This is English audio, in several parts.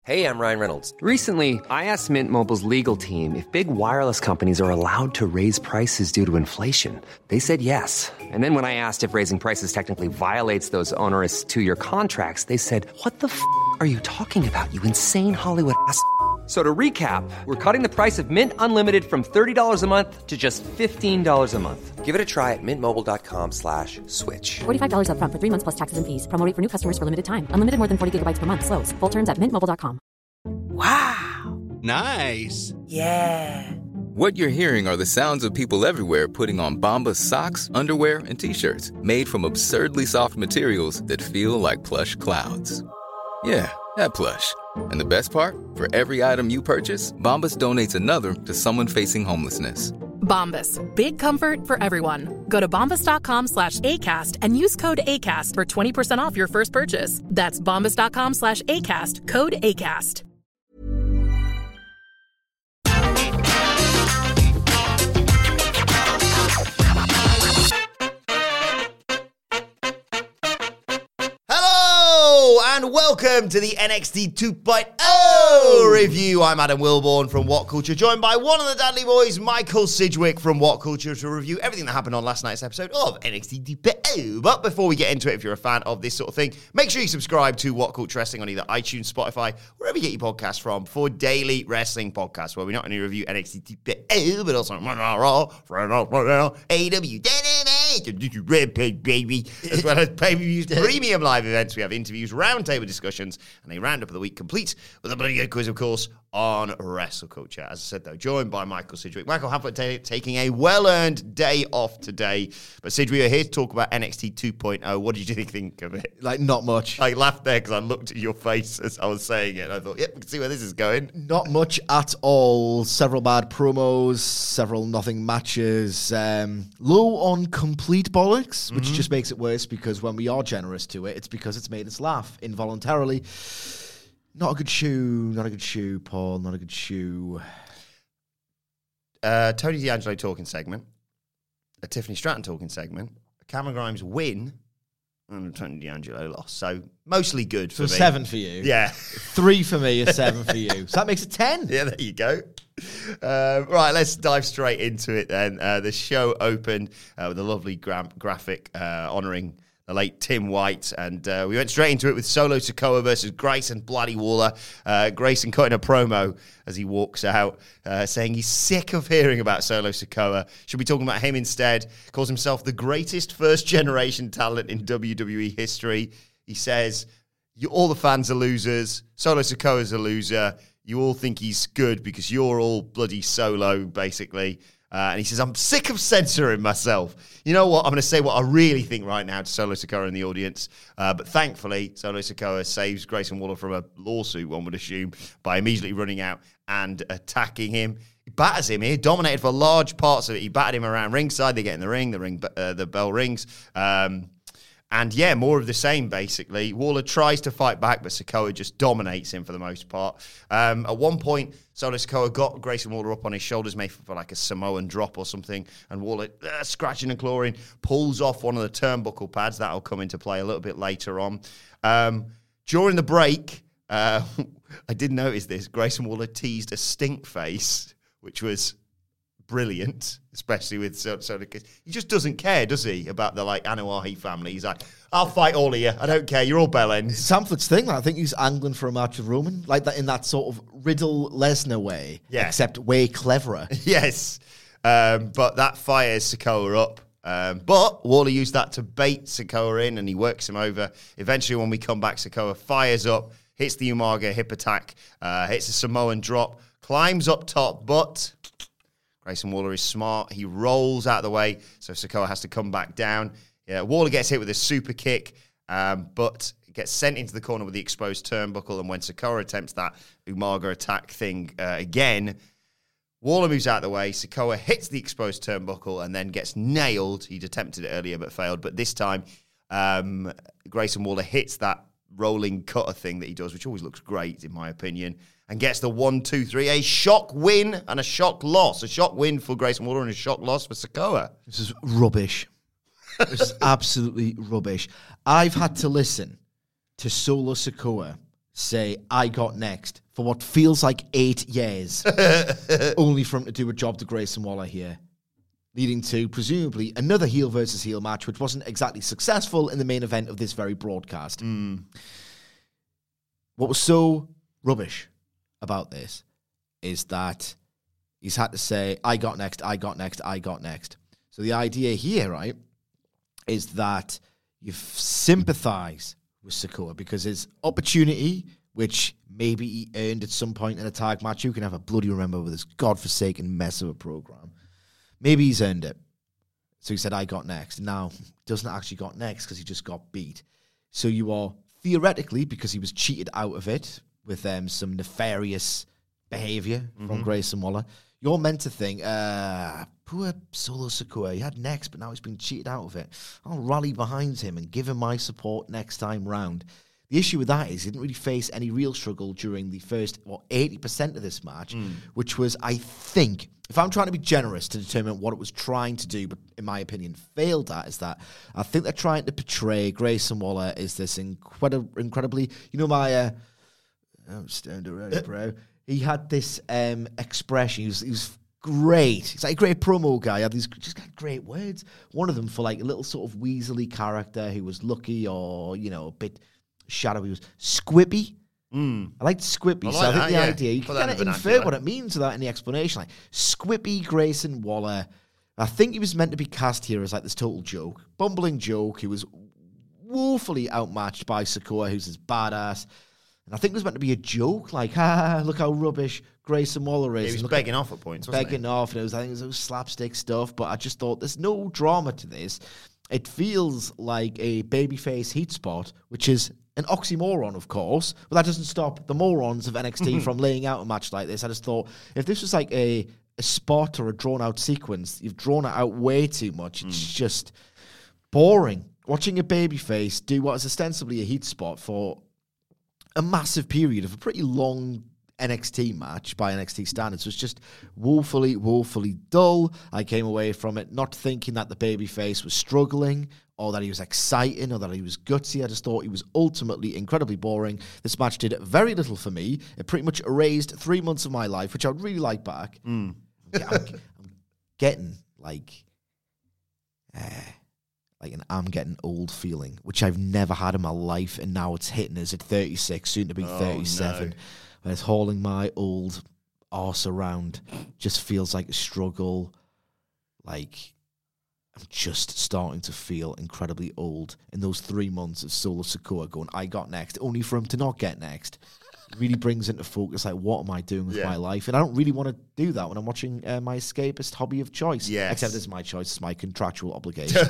Hey, I'm Ryan Reynolds. Recently, I asked Mint Mobile's legal team if big wireless companies are allowed to raise prices due to inflation. They said yes. And then when I asked if raising prices technically violates those onerous two-year contracts, they said, "What the f*** are you talking about, you insane Hollywood ass?" So to recap, we're cutting the price of Mint Unlimited from $30 a month to just $15 a month. Give it a try at mintmobile.com/switch. $45 up front for 3 months plus taxes and fees. Promo rate for new customers for limited time. Unlimited more than 40 gigabytes per month. Slows full terms at mintmobile.com. Wow. Nice. Yeah. What you're hearing are the sounds of people everywhere putting on Bombas socks, underwear, and T-shirts made from absurdly soft materials that feel like plush clouds. Yeah, that plush. And the best part? For every item you purchase, Bombas donates another to someone facing homelessness. Bombas. Big comfort for everyone. Go to bombas.com/ACAST and use code ACAST for 20% off your first purchase. That's bombas.com/ACAST. Code ACAST. And welcome to the NXT 2.0 review. I'm Adam Wilborn from What Culture, joined by one of the Dudley boys, Michael Sidgwick from What Culture, to review everything that happened on last night's episode of NXT 2.0. But before we get into it, if you're a fan of this sort of thing, make sure you subscribe to What Culture Wrestling on either iTunes, Spotify, wherever you get your podcasts from, for daily wrestling podcasts, where we not only review NXT 2.0, but also Raw, AEW, Rampage, baby, as well as pay-per-views, premium live events. We have interviews, roundtable discussions, and a roundup of the week, complete with a bloody good quiz, of course, on Wrestle Culture. As I said, though, joined by Michael Sidgwick. Michael Hamflett taking a well-earned day off today. But Sidgwick, we're here to talk about NXT 2.0. What did you think of it? Like, not much. I laughed there because I looked at your face as I was saying it. And I thought, yep, we can see where this is going. Not much at all. Several bad promos, several nothing matches. Low on complete bollocks, which just makes it worse because when we are generous to it, it's because it's made us laugh involuntarily. Not a good shoe, Paul. Not a good shoe. Tony D'Angelo talking segment, a Tiffany Stratton talking segment, a Cameron Grimes win, and a Tony D'Angelo loss. So mostly good for me. 7 for you. Yeah. 3 for me, a 7 for you. So that makes it 10. Yeah, there you go. Right, let's dive straight into it then. The show opened with a lovely graphic honouring the late Tim White, and we went straight into it with Solo Sikoa versus Grayson Bloody Waller. Grayson cutting a promo as he walks out, saying he's sick of hearing about Solo Sikoa. Should be talking about him instead. Calls himself the greatest first-generation talent in WWE history. He says, all the fans are losers. Solo Sikoa's a loser. You all think he's good because you're all bloody Solo, basically. And he says, I'm sick of censoring myself. You know what? I'm going to say what I really think right now to Solo Sikoa in the audience. But thankfully, Solo Sikoa saves Grayson Waller from a lawsuit, one would assume, by immediately running out and attacking him. He batters him here, dominated for large parts of it. He battered him around ringside. They get in the ring, the bell rings. And yeah, more of the same, basically. Waller tries to fight back, but Sikoa just dominates him for the most part. At one point, Solo Sikoa got Grayson Waller up on his shoulders, made for like a Samoan drop or something, and Waller, scratching and clawing, pulls off one of the turnbuckle pads. That'll come into play a little bit later on. During the break, I did notice this. Grayson Waller teased a stink face, which was brilliant, especially with Solo. He just doesn't care, does he, about the Anoa'i family? He's like, I'll fight all of you. I don't care. You're all bellends. Samford's thing, I think he's angling for a match with Roman, like that in that sort of Riddle-Lesnar way, except way cleverer. Yes, but that fires Sikoa up. But Waller used that to bait Sikoa in, and he works him over. Eventually, when we come back, Sikoa fires up, hits the Umaga hip attack, hits a Samoan drop, climbs up top, but Grayson Waller is smart. He rolls out of the way, so Sikoa has to come back down. Yeah, Waller gets hit with a super kick, but gets sent into the corner with the exposed turnbuckle, and when Sikoa attempts that Umaga attack thing again, Waller moves out of the way. Sikoa hits the exposed turnbuckle and then gets nailed. He'd attempted it earlier but failed, but this time Grayson Waller hits that rolling cutter thing that he does, which always looks great, in my opinion, and gets the 1-2-3, a shock win and a shock loss. A shock win for Grayson Waller and a shock loss for Sikoa. This is rubbish. This is absolutely rubbish. I've had to listen to Solo Sikoa say, I got next for what feels like 8 years, only for him to do a job to Grayson Waller here, leading to, presumably, another heel versus heel match, which wasn't exactly successful in the main event of this very broadcast. What was so rubbish about this is that he's had to say, I got next, I got next, I got next. So the idea here, right, is that you sympathize with Sikoa because his opportunity, which maybe he earned at some point in a tag match, you can have a bloody remember with this godforsaken mess of a program. Maybe he's earned it. So he said, I got next. Now, doesn't actually got next because he just got beat. So you are theoretically, because he was cheated out of it with some nefarious behavior from Grayson Waller, you're meant to think, poor Solo Sikoa, he had next, but now he's been cheated out of it. I'll rally behind him and give him my support next time round. The issue with that is he didn't really face any real struggle during the first 80% of this match, which was, I think, if I'm trying to be generous to determine what it was trying to do, but in my opinion failed at, is that I think they're trying to portray Grayson Waller as this incredibly, I'm stoned already, bro. He had this expression. He was great. He's like a great promo guy. He had these just great words. One of them for like a little sort of weaselly character who was lucky or, a bit shadowy was Squippy. I liked Squippy. I think the idea, you can kind of infer what it means without any explanation. Like Squippy Grayson Waller. I think he was meant to be cast here as like this total joke. Bumbling joke. He was woefully outmatched by Sikoa, who's this badass. And I think it was meant to be a joke, like, look how rubbish Grayson Waller is. He was begging off at points, wasn't he? Begging off, and I think it was slapstick stuff, but I just thought there's no drama to this. It feels like a babyface heat spot, which is an oxymoron, of course, but that doesn't stop the morons of NXT from laying out a match like this. I just thought, if this was like a spot or a drawn-out sequence, you've drawn it out way too much. It's just boring. Watching a babyface do what is ostensibly a heat spot for a massive period of a pretty long NXT match by NXT standards was just woefully dull. I came away from it not thinking that the babyface was struggling or that he was exciting or that he was gutsy. I just thought he was ultimately incredibly boring. This match did very little for me. It pretty much erased 3 months of my life, which I would really like back. I'm getting like an I'm getting old feeling, which I've never had in my life, and now it's hitting us at 36, soon to be 37. No. When it's hauling my old arse around, just feels like a struggle. Like, I'm just starting to feel incredibly old in those 3 months of Solo Sikoa going, I got next, only for him to not get next. Really brings into focus, like, what am I doing with my life? And I don't really want to do that when I'm watching my escapist hobby of choice. Yes. Except it's my choice, it's my contractual obligation.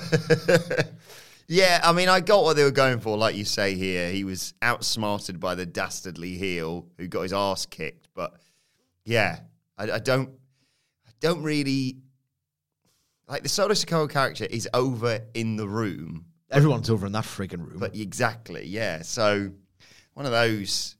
Yeah, I mean, I got what they were going for. Like you say here, he was outsmarted by the dastardly heel who got his arse kicked. But yeah, I don't really like the Solo Sikoa character is over in the room. Everyone's over in that friggin' room. But exactly, yeah. So one of those.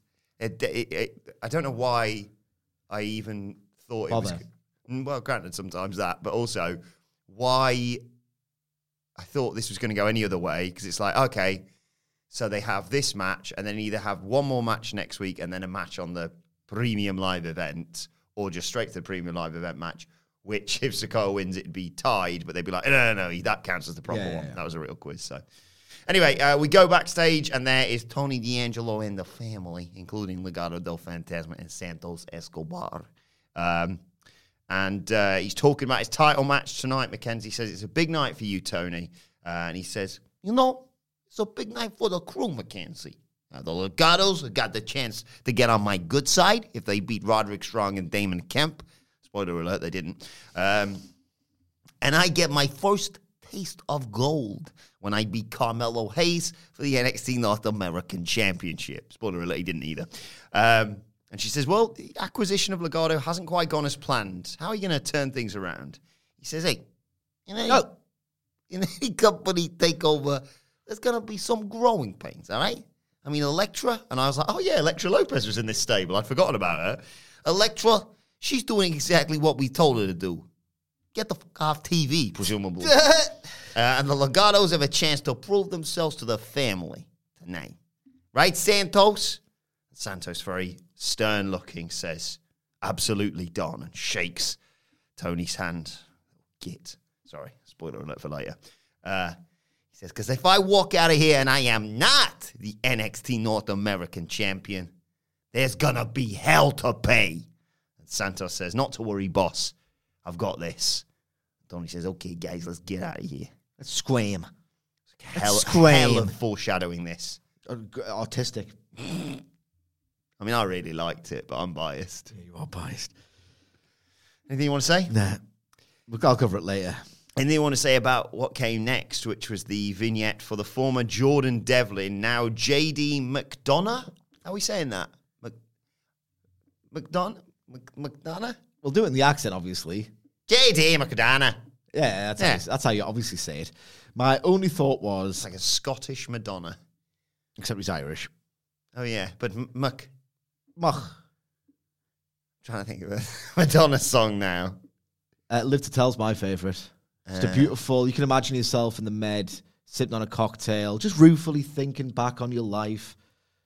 I don't know why I even thought it was. Well, granted, sometimes that, but also why I thought this was going to go any other way, because it's like, okay, so they have this match and then either have one more match next week and then a match on the premium live event, or just straight to the premium live event match, which if Sikoa wins, it'd be tied, but they'd be like, no, that counts as the proper one. Yeah. That was a real quiz, so. Anyway, we go backstage, and there is Tony D'Angelo and the family, including Legado del Fantasma and Santos Escobar. And he's talking about his title match tonight. Mackenzie says, it's a big night for you, Tony. And he says, it's a big night for the crew, Mackenzie. The Legados have got the chance to get on my good side if they beat Roderick Strong and Damon Kemp. Spoiler alert, they didn't. And I get my first taste of gold when I beat Carmelo Hayes for the NXT North American Championship. Spoiler alert, he didn't either. And she says, well, the acquisition of Legado hasn't quite gone as planned. How are you going to turn things around? He says, hey, in any company takeover, there's going to be some growing pains, all right? I mean, Elektra, and I was like, oh yeah, Elektra Lopez was in this stable. I'd forgotten about her. Elektra, she's doing exactly what we told her to do. Get the fuck off TV, presumably. And the Legados have a chance to prove themselves to the family tonight. Right, Santos? Santos, very stern looking, says, absolutely, Don, and shakes Tony's hand. Git. Sorry, spoiler alert for later. He says, because if I walk out of here and I am not the NXT North American champion, there's going to be hell to pay. And Santos says, not to worry, boss. I've got this. Tony says, okay, guys, let's get out of here. Let's scream. Hell of foreshadowing this. Artistic. I mean, I really liked it, but I'm biased. Yeah, you are biased. Anything you want to say? Nah. I'll cover it later. Anything you want to say about what came next, which was the vignette for the former Jordan Devlin, now JD McDonough? How are we saying that? McDonough? We'll do it in the accent, obviously. JD McDonough. Yeah, that's how you obviously say it. My only thought was... It's like a Scottish Madonna. Except he's Irish. Oh, yeah, but Mach. Trying to think of a Madonna song now. Live to Tell's my favourite. Just a beautiful... You can imagine yourself in the Med, sipping on a cocktail, just ruefully thinking back on your life.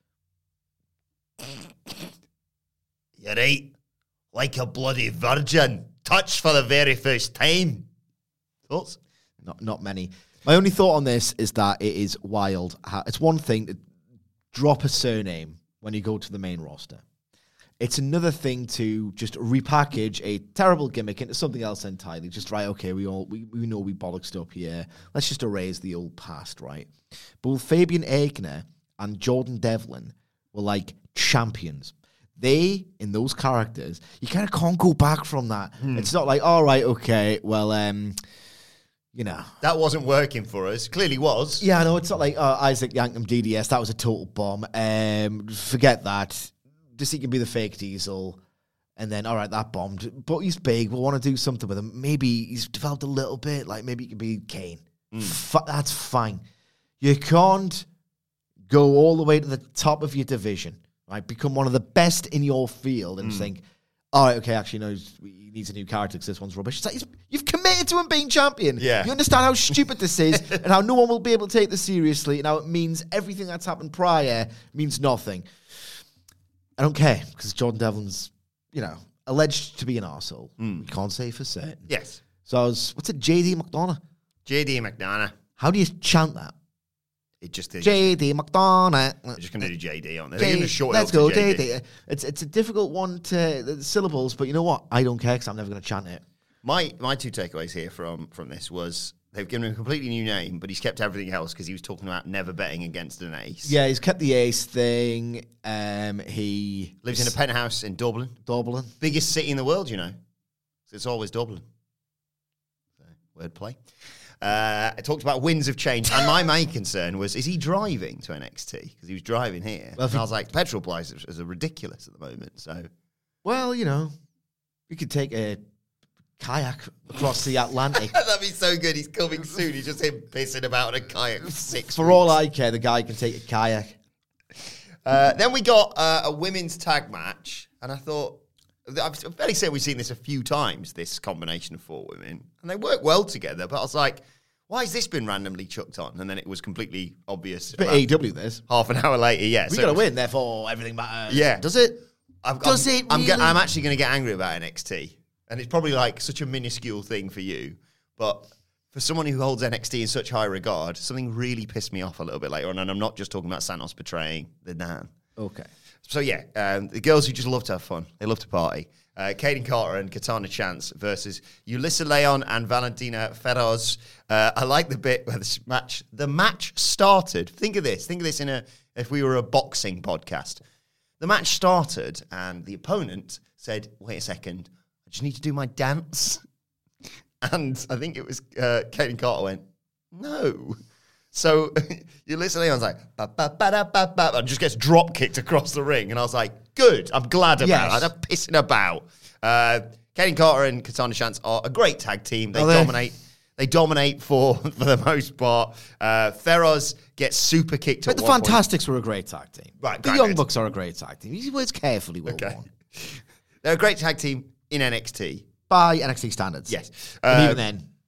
You're right. Like a bloody virgin. Touched for the very first time. Thoughts? Not many. My only thought on this is that it is wild. It's one thing to drop a surname when you go to the main roster. It's another thing to just repackage a terrible gimmick into something else entirely. Just, right, okay, we know we bollocksed up here. Let's just erase the old past, right? Both Fabian Aichner and Jordan Devlin were like champions. They, in those characters, you kind of can't go back from that. It's not like, all right, okay, well, you know. That wasn't working for us. Clearly was. Yeah, no, it's not like Isaac Yankem DDS. That was a total bomb. Forget that. Just he can be the fake Diesel. And then, all right, that bombed. But he's big. We'll want to do something with him. Maybe he's developed a little bit. Like, maybe he could be Kane. That's fine. You can't go all the way to the top of your division, right? Become one of the best in your field and think, all right, okay, actually, no, he needs a new character because this one's rubbish. It's like, you've committed to him being champion. Yeah. You understand how stupid this is and how no one will be able to take this seriously and how it means everything that's happened prior means nothing. I don't care because Jordan Devlin's, alleged to be an arsehole. We can't say for certain. Yes. So what's it, JD McDonough? JD McDonough. How do you chant that? It just is. JD McDonough. They're just going to do JD on there. They're giving a short Let's go go, JD. It's a difficult one to the syllables, but you know what? I don't care because I'm never going to chant it. My two takeaways here from this was they've given him a completely new name, but he's kept everything else because he was talking about never betting against an ace. Yeah, he's kept the ace thing. He lives in a penthouse in Dublin. Biggest city in the world, So it's always Dublin. So, wordplay. I talked about winds of change, and my main concern was, is he driving to NXT? Because he was driving here. Well, and I was like, the petrol prices are ridiculous at the moment. So, well, you could take a kayak across the Atlantic. That'd be so good. He's coming soon. He's just him pissing about on a kayak for 6 For weeks. all I care, the guy can take a kayak. Then we got a women's tag match, and I thought, I'm fairly certain we've seen this a few times, this combination of 4 women, and they work well together, but I was like, why has this been randomly chucked on? And then it was completely obvious. But AEW this. Half an hour later, yeah. We got to win, therefore everything matters. Yeah. Does it? I'm actually going to get angry about NXT, and it's probably like such a minuscule thing for you, but for someone who holds NXT in such high regard, something really pissed me off a little bit later on, and I'm not just talking about Santos betraying the Dan. Okay. So yeah, the girls who just love to have fun. They love to party. Kaden Carter and Katana Chance versus Yulissa Leon and Valentina Feroz. I like the bit where the match started. Think of this if we were a boxing podcast. The match started and the opponent said, wait a second, I just need to do my dance. And I think it was Kaden Carter went, no. So Yulissa Leon's like, ba-ba-ba-da-ba-ba, and just gets drop kicked across the ring. And I was like, good, I'm glad about it. They're pissing about. Kaden Carter and Katana Chance are a great tag team. They dominate. They dominate for the most part. Feroz gets super kicked. But the Fantastics were a great tag team. Right, the Young Bucks are a great tag team. These words carefully, Will. Okay. They're a great tag team in NXT. By NXT standards. Yes. And even then.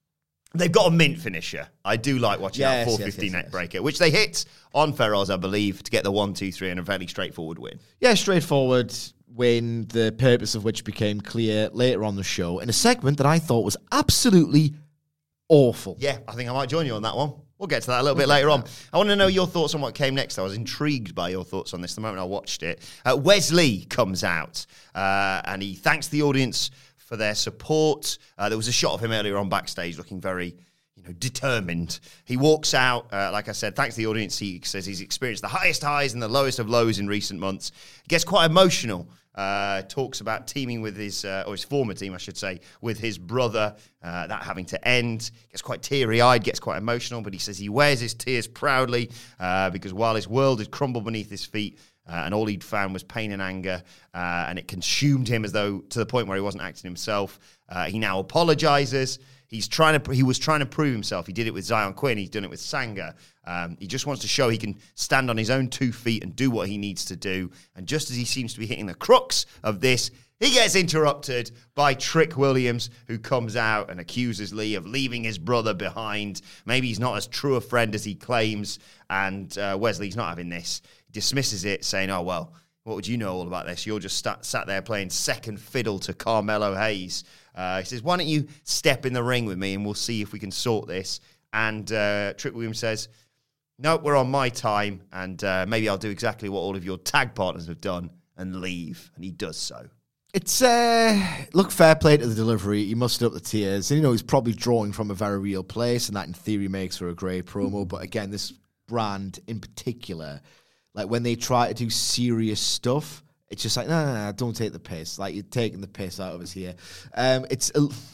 They've got a mint finisher. I do like watching that 450 neck breaker, which they hit on Feroz, I believe, to get the 1-2-3 and a fairly straightforward win. Yeah, straightforward win, the purpose of which became clear later on the show in a segment that I thought was absolutely awful. Yeah, I think I might join you on that one. We'll get to that a little bit later on. I want to know your thoughts on what came next. I was intrigued by your thoughts on this the moment I watched it. Wesley comes out and he thanks the audience for their support. There was a shot of him earlier on backstage looking very, determined. He walks out, like I said, thanks to the audience. He says he's experienced the highest highs and the lowest of lows in recent months. He gets quite emotional. Talks about teaming with his former team, I should say, with his brother, that having to end. Gets quite teary-eyed, gets quite emotional, but he says he wears his tears proudly because while his world had crumbled beneath his feet, and all he'd found was pain and anger, and it consumed him as though to the point where he wasn't acting himself. He now apologizes. He was trying to prove himself. He did it with Zion Quinn. He's done it with Sanga. He just wants to show he can stand on his own 2 feet and do what he needs to do. And just as he seems to be hitting the crux of this, he gets interrupted by Trick Williams, who comes out and accuses Lee of leaving his brother behind. Maybe he's not as true a friend as he claims, and Wesley's not having this. He dismisses it, saying, oh, well, what would you know all about this? You're just sat there playing second fiddle to Carmelo Hayes. He says, why don't you step in the ring with me and we'll see if we can sort this. And Trick Williams says, no, we're on my time, and maybe I'll do exactly what all of your tag partners have done and leave. And he does so. It's, look, fair play to the delivery. He mustered up the tears. And, he's probably drawing from a very real place, and that in theory makes for a great promo. But again, this brand in particular, like when they try to do serious stuff, it's just like, no, don't take the piss. Like, you're taking the piss out of us here. It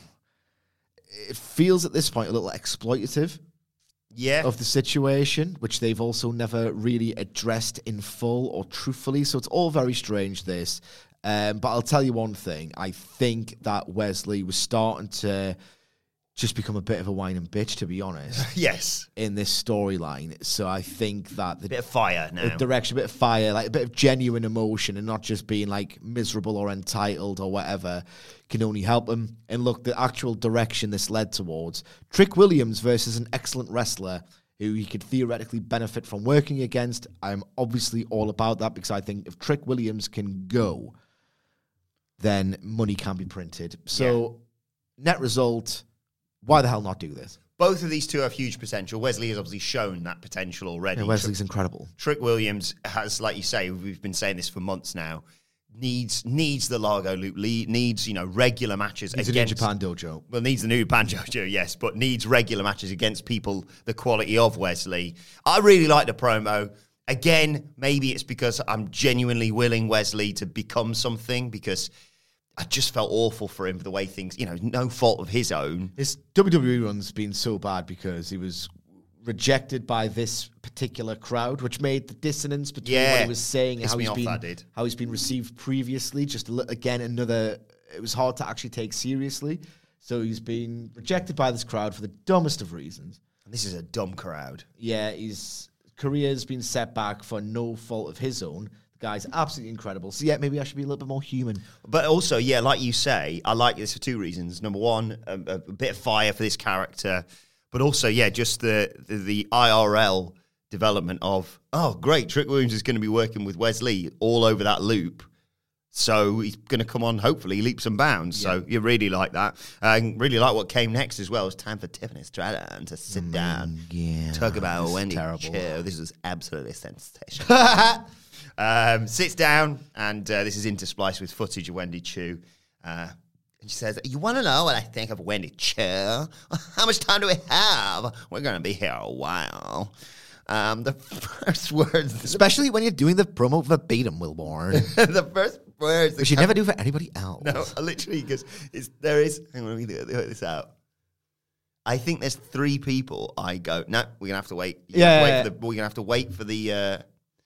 feels at this point a little exploitative. Yeah. Of the situation, which they've also never really addressed in full or truthfully. So it's all very strange, this. But I'll tell you one thing. I think that Wesley was starting to just become a bit of a whine and bitch, to be honest. Yes. In this storyline. So I think that a bit of fire now. The direction, a bit of fire, like a bit of genuine emotion and not just being like miserable or entitled or whatever can only help him. And look, the actual direction this led towards, Trick Williams versus an excellent wrestler who he could theoretically benefit from working against. I'm obviously all about that because I think if Trick Williams can go, then money can be printed. So net result, why the hell not do this? Both of these two have huge potential. Wesley has obviously shown that potential already. Yeah, Wesley's incredible. Trick Williams has, like you say, we've been saying this for months now, needs the Largo loop, needs, regular matches against... Needs a New Japan dojo. Well, needs the New Japan dojo, yes, but needs regular matches against people the quality of Wesley. I really like the promo. Again, maybe it's because I'm genuinely willing Wesley to become something, because I just felt awful for him for the way things, no fault of his own. His WWE run's been so bad because he was rejected by this particular crowd, which made the dissonance between what he was saying and how he's been received previously. Just again, it was hard to actually take seriously. So he's been rejected by this crowd for the dumbest of reasons. And this is a dumb crowd. Yeah, his career's been set back for no fault of his own. The guy's absolutely incredible. So, yeah, maybe I should be a little bit more human. But also, yeah, like you say, I like this for two reasons. Number one, a bit of fire for this character. But also, yeah, just the IRL development of, oh, great, Trick Williams is going to be working with Wesley all over that loop. So he's going to come on, hopefully, leaps and bounds. Yeah. So you really like that. And really like what came next as well. It's time for Tiffany Stratton to sit down, talk about Wendy Cho. This is absolutely sensational. Sits down, and this is interspliced with footage of Wendy Chu. And she says, you want to know what I think of Wendy Chu? How much time do we have? We're going to be here a while. The first words... Especially when you're doing the promo verbatim, Wilborn. The first words... Which you never do for anybody else. No, literally, because there is... Hang on, let me work this out. I think there's 3 people I go, no, we're going to have to wait. We're going to have to wait for the...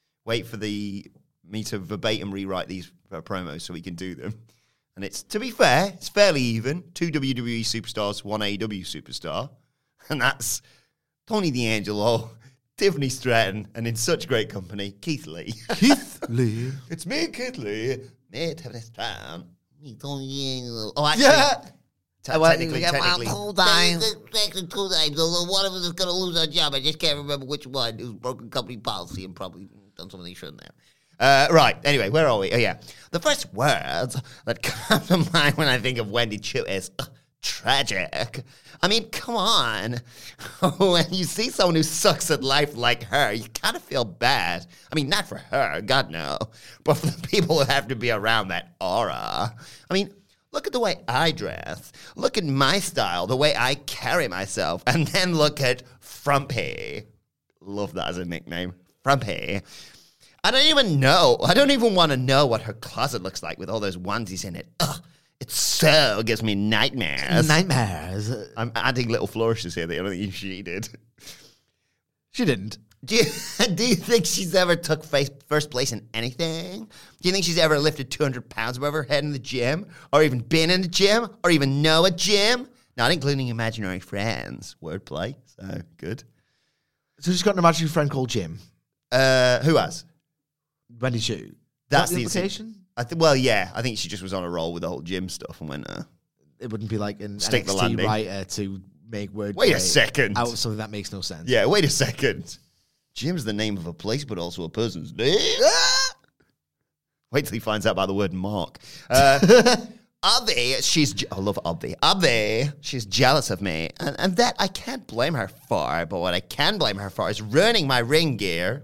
me to verbatim rewrite these promos so we can do them. And it's, to be fair, it's fairly even. 2 WWE superstars, 1 AEW superstar. And that's Tony D'Angelo, Tiffany Stratton, and in such great company, Keith Lee. Keith Lee. It's me, Keith Lee. Me, Tiffany Stratton. Me, Tony D'Angelo. Oh, actually, Technically. Two times. One of us is going to lose our job. I just can't remember which one. It was broken company policy and probably done something they shouldn't have. Right. Anyway, where are we? Oh, yeah. The first words that come to mind when I think of Wendy Chu is tragic. I mean, come on. When you see someone who sucks at life like her, you kind of feel bad. I mean, not for her, God no, but for the people who have to be around that aura. I mean, look at the way I dress. Look at my style, the way I carry myself. And then look at Frumpy. Love that as a nickname. Frumpy. I don't even want to know what her closet looks like with all those onesies in it. Ugh. It so gives me nightmares. I'm adding little flourishes here that I don't think she did. She didn't. Do you think she's ever took first place in anything? Do you think she's ever lifted 200 pounds above her head in the gym? Or even been in a gym? Or even know a gym? Not including imaginary friends. Wordplay. So, good. So she's got an imaginary friend called Jim. Who has? Wendy Chu. That's the implication? Well, yeah. I think she just was on a roll with the whole gym stuff and went, It wouldn't be like an stick the NXT landing. writer to make word. Wait a second. Out of something that makes no sense. Yeah, wait a second. Jim's the name of a place, but also a person's name. Wait till he finds out about the word Mark. Abby, I love Abby. Abby, she's jealous of me. And that I can't blame her for, but what I can blame her for is ruining my ring gear.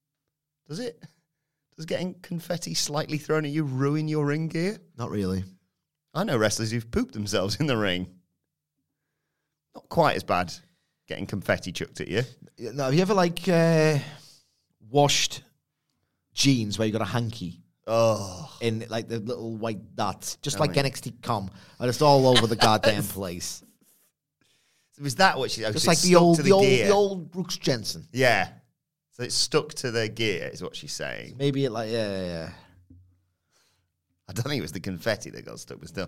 Does getting confetti slightly thrown at you ruin your ring gear? Not really. I know wrestlers who've pooped themselves in the ring. Not quite as bad getting confetti chucked at you. No, have you ever washed jeans where you got a hanky? Oh. In like the little white dots, just like NXT.com, and it's all over the goddamn place. Was that what she? Just like the old Brooks Jensen. Yeah. So it's stuck to the gear, is what she's saying. Maybe yeah. I don't think it was the confetti that got stuck, but still.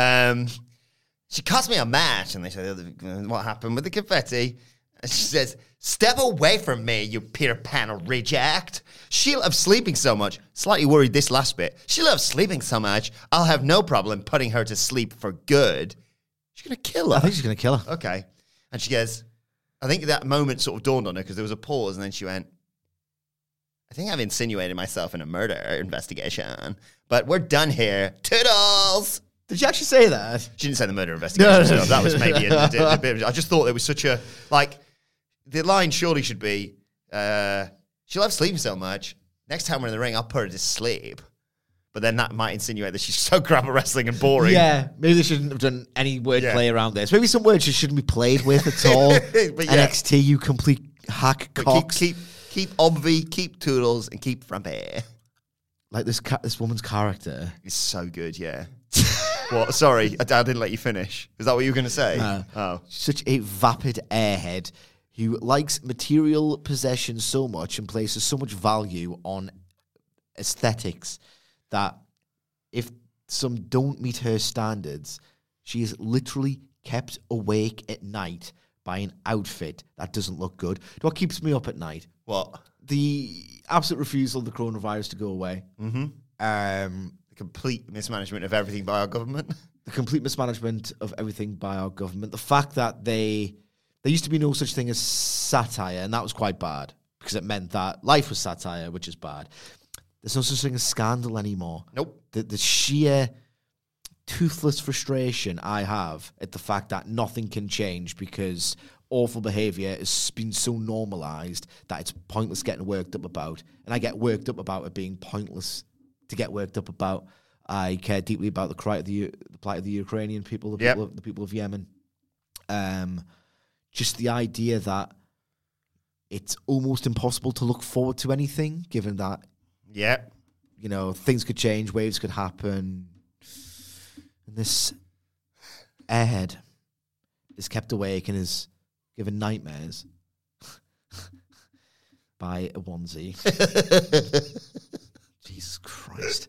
She cost me a match, and they said, what happened with the confetti? And she says, step away from me, you Peter Pan reject. She loves sleeping so much. Slightly worried this last bit. She loves sleeping so much, I'll have no problem putting her to sleep for good. She's going to kill her. I think she's going to kill her. Okay. And she goes, I think that moment sort of dawned on her because there was a pause, and then she went, I think I've insinuated myself in a murder investigation, but we're done here. Toodles! Did she actually say that? She didn't say the murder investigation. No. That was maybe a bit of, I just thought it was such a, the line surely should be, she loves sleeping so much, next time we're in the ring, I'll put her to sleep. But then that might insinuate that she's so crap at wrestling and boring. Yeah, maybe they shouldn't have done any wordplay around this. Maybe some words just shouldn't be played with at all. But yeah. NXT, you complete hack cocks. Keep Obvi, keep Toodles, and keep Frumpy. Like this woman's character. It's so good, yeah. What? Sorry, I didn't let you finish. Is that what you were going to say? No. Oh. Such a vapid airhead who likes material possessions so much and places so much value on aesthetics that if some don't meet her standards, she is literally kept awake at night by an outfit that doesn't look good. What keeps me up at night? What? The absolute refusal of the coronavirus to go away. Mm-hmm. The complete mismanagement of everything by our government. The complete mismanagement of everything by our government. The fact that there used to be no such thing as satire, and that was quite bad because it meant that life was satire, which is bad. There's no such thing as scandal anymore. Nope. The sheer toothless frustration I have at the fact that nothing can change because awful behaviour has been so normalised that it's pointless getting worked up about. And I get worked up about it being pointless to get worked up about. I care deeply about the plight of the Ukrainian people, the people of Yemen. Just the idea that it's almost impossible to look forward to anything, given that things could change, waves could happen. And this airhead is kept awake and is given nightmares by a onesie. Jesus Christ.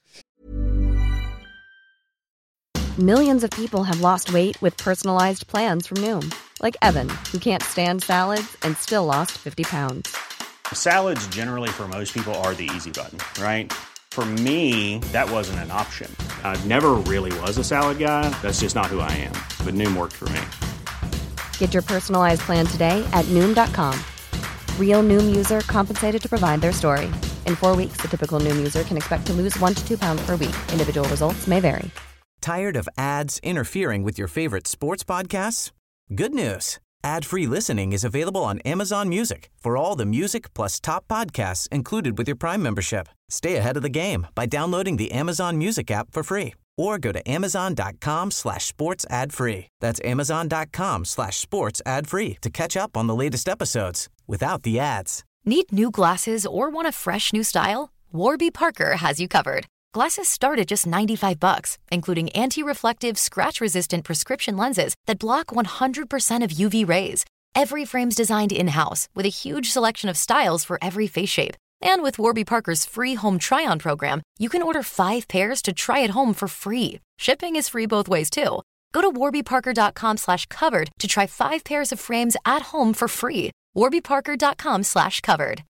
Millions of people have lost weight with personalized plans from Noom. Like Evan, who can't stand salads and still lost 50 pounds. Salads generally for most people are the easy button, right? For me, that wasn't an option. I never really was a salad guy. That's just not who I am. But Noom worked for me. Get your personalized plan today at Noom.com. Real Noom user compensated to provide their story. In 4 weeks, the typical Noom user can expect to lose 1 to 2 pounds per week. Individual results may vary. Tired of ads interfering with your favorite sports podcasts? Good news. Ad-free listening is available on Amazon Music for all the music plus top podcasts included with your Prime membership. Stay ahead of the game by downloading the Amazon Music app for free or go to amazon.com/sports ad free. That's amazon.com/sports ad free to catch up on the latest episodes without the ads. Need new glasses or want a fresh new style? Warby Parker has you covered. Glasses start at just $95, including anti-reflective, scratch-resistant prescription lenses that block 100% of UV rays. Every frame's designed in-house with a huge selection of styles for every face shape. And with Warby Parker's free home try-on program, you can order 5 pairs to try at home for free. Shipping is free both ways, too. Go to warbyparker.com/covered to try 5 pairs of frames at home for free. warbyparker.com/covered.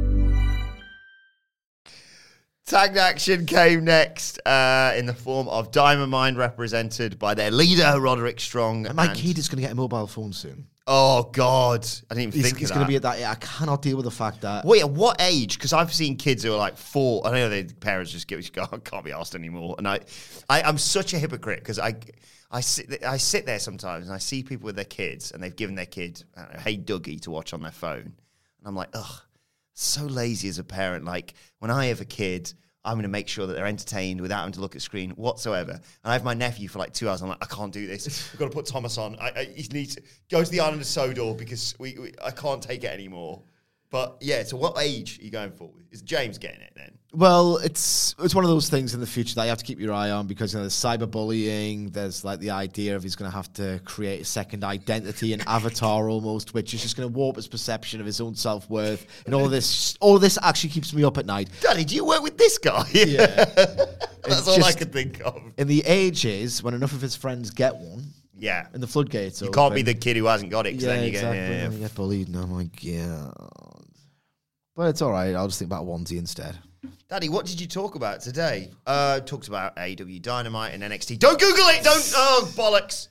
Tag action came next in the form of Diamond Mine, represented by their leader, Roderick Strong. And my kid is going to get a mobile phone soon. Oh, God. I didn't even think of that. He's going to be at that. Yeah, I cannot deal with the fact that... Wait, at what age? Because I've seen kids who are like 4. I know their parents just go, I can't be asked anymore. And I'm such a hypocrite because I sit there sometimes and I see people with their kids and they've given their kid, Hey Dougie, to watch on their phone. And I'm like, ugh, so lazy as a parent. Like, when I have a kid, I'm going to make sure that they're entertained without having to look at screen whatsoever. And I have my nephew for like 2 hours. I'm like, I can't do this. We've got to put Thomas on. He needs to go to the island of Sodor because I can't take it anymore. But yeah, so what age are you going for? Is James getting it then? Well, it's one of those things in the future that you have to keep your eye on because there's cyberbullying. There's like the idea of he's going to have to create a second identity, an avatar almost, which is just going to warp his perception of his own self-worth. And all of this actually keeps me up at night. Daddy, do you work with this guy? Yeah. That's all I could think of. In the ages when enough of his friends get one. Yeah. And the floodgates You can't be the kid who hasn't got it because then you exactly. You get bullied. Oh my God. But it's all right. I'll just think about onesie instead. Daddy, what did you talk about today? Talked about AEW Dynamite and NXT. Don't Google it! Don't! Oh, bollocks!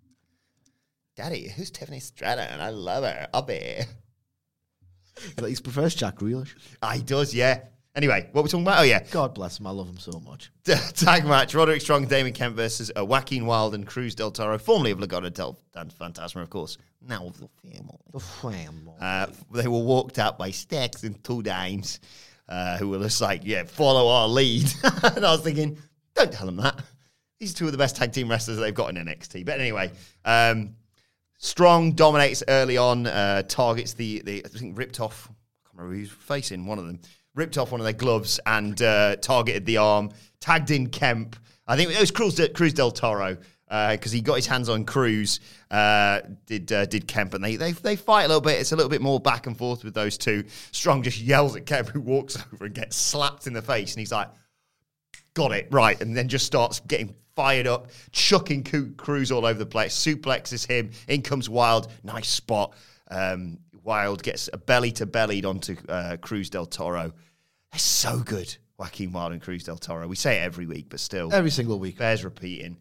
Daddy, who's Tiffany Stratton? I love her. Up here. He prefers Jack Grealish. He does, yeah. Anyway, what we're talking about? Oh, yeah. God bless him. I love him so much. Tag match. Roderick Strong, Damon Kemp versus Joaquin Wilde and Cruz del Toro, formerly of Legado del Fantasma, of course. Now of the family. The family. They were walked out by Stacks and Two Dames, who were just like, yeah, follow our lead. And I was thinking, don't tell them that. These are two of the best tag team wrestlers they've got in NXT. But anyway, Strong dominates early on, targets I think ripped off, I can't remember who he was facing, one of them. Ripped off one of their gloves and targeted the arm, tagged in Kemp. I think it was Cruz del Toro because he got his hands on Cruz, did Kemp, and they fight a little bit. It's a little bit more back and forth with those two. Strong just yells at Kemp, who walks over and gets slapped in the face, and he's like, got it, right, and then just starts getting fired up, chucking Cruz all over the place, suplexes him, in comes Wilde, nice spot. Wilde gets a belly-to-bellied onto Cruz del Toro. They're so good, Joaquin Wilde and Cruz del Toro. We say it every week, but still. Every single week. Bears repeating.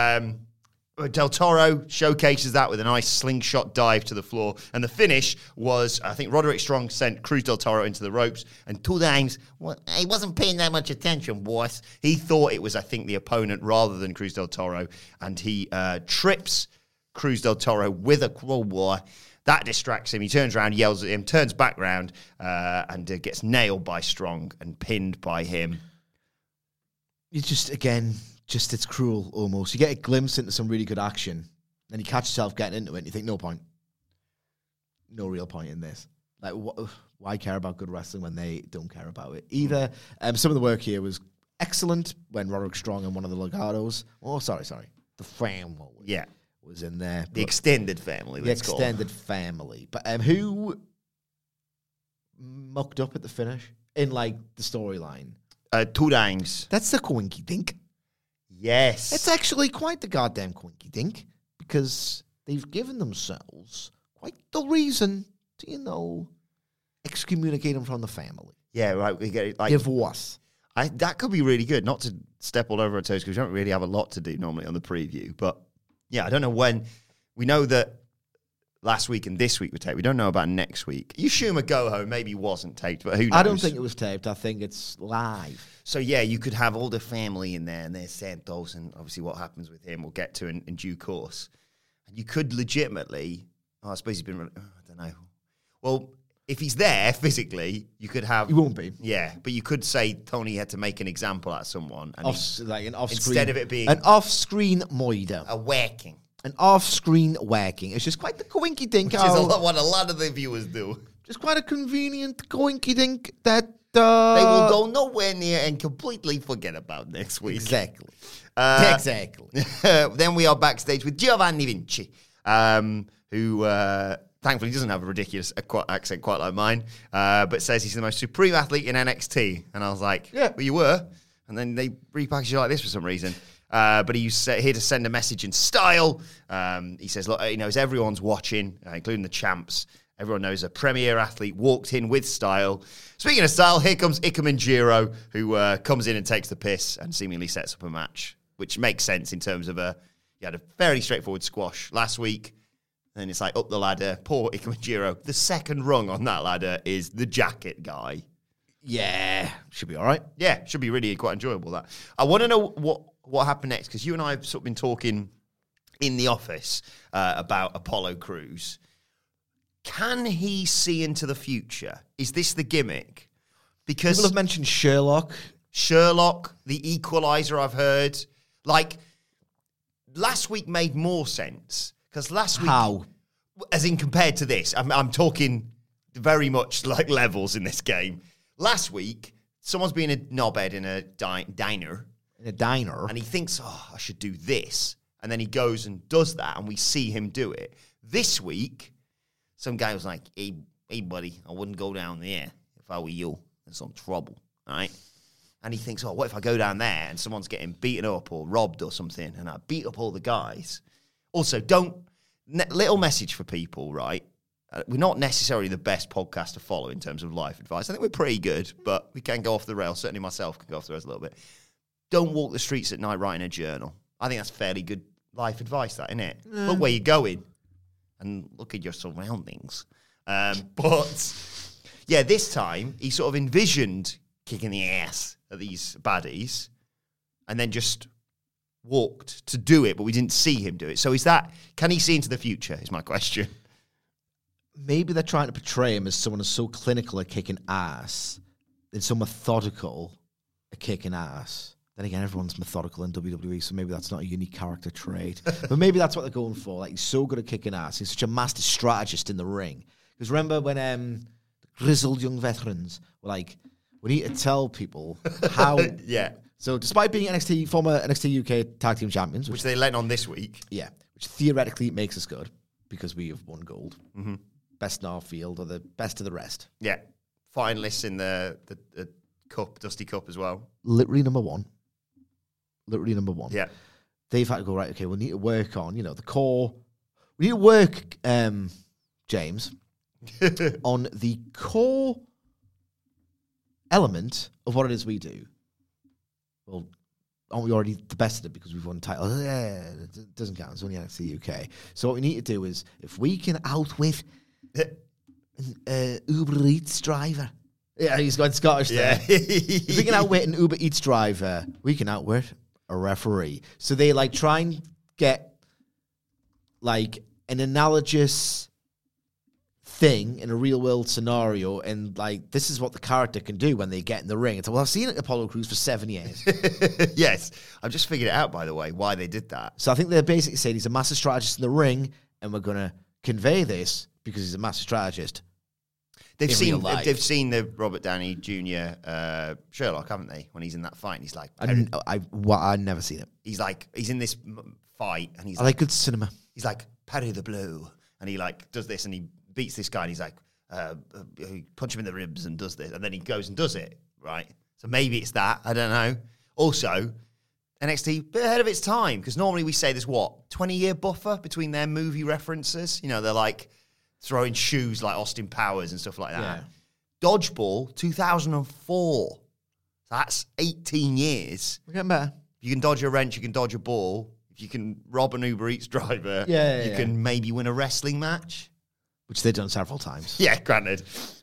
Del Toro showcases that with a nice slingshot dive to the floor. And the finish was, I think, Roderick Strong sent Cruz del Toro into the ropes. And Two Dames, he wasn't paying that much attention, boss. He thought it was, I think, the opponent rather than Cruz del Toro. And he trips Cruz del Toro with a crowbar. That distracts him. He turns around, yells at him, turns back round, and gets nailed by Strong and pinned by him. It's just, again, it's cruel almost. You get a glimpse into some really good action, and you catch yourself getting into it, and you think, no point. No real point in this. Like, why care about good wrestling when they don't care about it? Either some of the work here was excellent when Roderick Strong and one of the Legados, the family. Yeah. Was in there. The extended family, let's call it. The extended family. But who mucked up at the finish in, like, the storyline? Two Dames. That's the Coinky Dink. Yes. It's actually quite the goddamn Coinky Dink because they've given themselves quite the reason to, excommunicate them from the family. Yeah, right. We get it. Like, divorce. That could be really good. Not to step all over our toes because we don't really have a lot to do normally on the preview. But yeah, I don't know when. We know that last week and this week were taped. We don't know about next week. You assume a Go Home maybe wasn't taped, but who knows? I don't think it was taped. I think it's live. So yeah, you could have all the family in there, and there's Santos, and obviously what happens with him we'll get to in due course. And you could legitimately, I suppose he's been, I don't know. Well, if he's there physically, you could have. He won't be. Yeah, but you could say Tony had to make an example out of someone, and Like an off-screen, instead of it being an off-screen moida, a whacking. An off-screen whacking. It's just quite the coinky dink. Which is what a lot of the viewers do. Just quite a convenient coinky dink that they will go nowhere near and completely forget about next week. Exactly. Exactly. Then we are backstage with Giovanni Vinci, who thankfully doesn't have a ridiculous accent quite like mine, but says he's the most supreme athlete in NXT. And I was like, yeah, well, you were. And then they repackaged you like this for some reason. But he's here to send a message in style. He says, look, he knows everyone's watching, including the champs. Everyone knows a premier athlete walked in with style. Speaking of style, here comes Ikemen Jiro, who comes in and takes the piss and seemingly sets up a match, which makes sense in terms of he had a fairly straightforward squash last week. And it's like up the ladder. Poor Ikemen Jiro. The second rung on that ladder is the jacket guy. Yeah, should be all right. Yeah, should be really quite enjoyable, that. I want to know what happened next, because you and I have sort of been talking in the office about Apollo Crews. Can he see into the future? Is this the gimmick? Because people have mentioned Sherlock, the Equalizer, I've heard. Like, last week made more sense. Because last week... How? As in compared to this. I'm talking very much like levels in this game. Last week, someone's being a knobhead in a diner. In a diner. And he thinks, I should do this. And then he goes and does that, and we see him do it. This week... Some guy was like, hey, buddy, I wouldn't go down there if I were you. There's some trouble, all right? And he thinks, what if I go down there and someone's getting beaten up or robbed or something, and I beat up all the guys? Also, little message for people, right? We're not necessarily the best podcast to follow in terms of life advice. I think we're pretty good, but we can go off the rails. Certainly myself can go off the rails a little bit. Don't walk the streets at night writing a journal. I think that's fairly good life advice, that, isn't it? Look where you're going. And look at your surroundings. But, yeah, this time, he sort of envisioned kicking the ass at these baddies and then just walked to do it, but we didn't see him do it. So can he see into the future, is my question. Maybe they're trying to portray him as someone who's so clinical at kicking ass and so methodical at kicking ass. Then again, everyone's methodical in WWE, so maybe that's not a unique character trait. But maybe that's what they're going for. Like, he's so good at kicking ass. He's such a master strategist in the ring. Because remember when the grizzled young veterans were like, we need to tell people how... Yeah. So despite being former NXT UK Tag Team Champions... Which they let on this week. Yeah. Which theoretically makes us good, because we have won gold. Mm-hmm. Best in our field, or the best of the rest. Yeah. Finalists in the Cup, Dusty Cup as well. Literally number one. Yeah. They've had to go, right, okay, we need to work on, the core. We need to work, James, on the core element of what it is we do. Well, aren't we already the best at it because we've won titles? Yeah, it doesn't count. It's only NXT UK. So what we need to do is, if we can outwit an Uber Eats driver. Yeah, he's going Scottish there. If we can outwit an Uber Eats driver, we can outwit a referee. So they try and get an analogous thing in a real world scenario, and this is what the character can do when they get in the ring. It's I've seen it at Apollo Crews for 7 years. Yes, I've just figured it out, by the way, why they did that. So I think they're basically saying he's a master strategist in the ring, and we're going to convey this because he's a master strategist. They've seen the Robert Downey Jr. Sherlock, haven't they? When he's in that fight, and he's like, I've never seen it. He's in this fight, and he's I like good cinema. He's like, parry the blow, and he does this, and he beats this guy, and he's like, punch him in the ribs, and does this, and then he goes and does it, right? So maybe it's that. I don't know. Also, NXT, a bit ahead of its time, because normally we say there's 20-year buffer between their movie references. They're throwing shoes like Austin Powers and stuff like that. Yeah. Dodgeball, 2004. So that's 18 years. We're getting better. You can dodge a wrench, you can dodge a ball. If you can rob an Uber Eats driver, you can maybe win a wrestling match. Which they've done several times. Yeah, granted.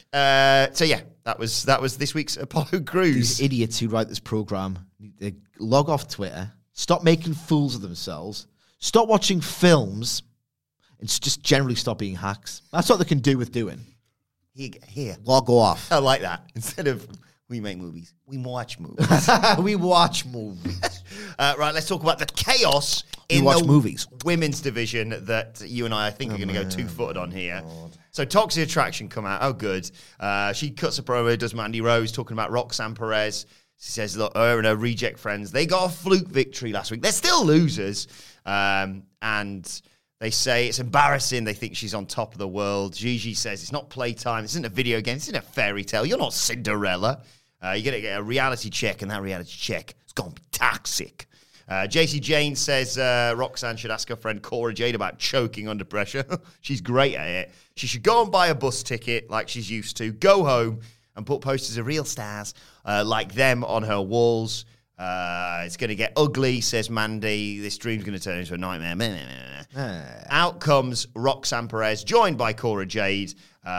That was this week's Apollo Crews. These idiots who write this program, they log off Twitter, stop making fools of themselves, stop watching films, and just generally stop being hacks. That's what they can do with doing. Here. Log off. I like that. Instead of we make movies, we watch movies. We watch movies. Right, let's talk about the chaos in watch the movies. Women's division that you and I think are going to go two-footed on here. God. So Toxic Attraction come out. Oh, good. She cuts a promo, does Mandy Rose, talking about Roxanne Perez. She says, look, her and her reject friends, they got a fluke victory last week. They're still losers. And they say it's embarrassing. They think she's on top of the world. Gigi says it's not playtime. This isn't a video game. This isn't a fairy tale. You're not Cinderella. You're going to get a reality check, and that reality check is going to be toxic. JC Jane says Roxanne should ask her friend Cora Jade about choking under pressure. She's great at it. She should go and buy a bus ticket like she's used to, go home and put posters of real stars like them on her walls. It's going to get ugly, says Mandy. This dream's going to turn into a nightmare. Out comes Roxanne Perez, joined by Cora Jade,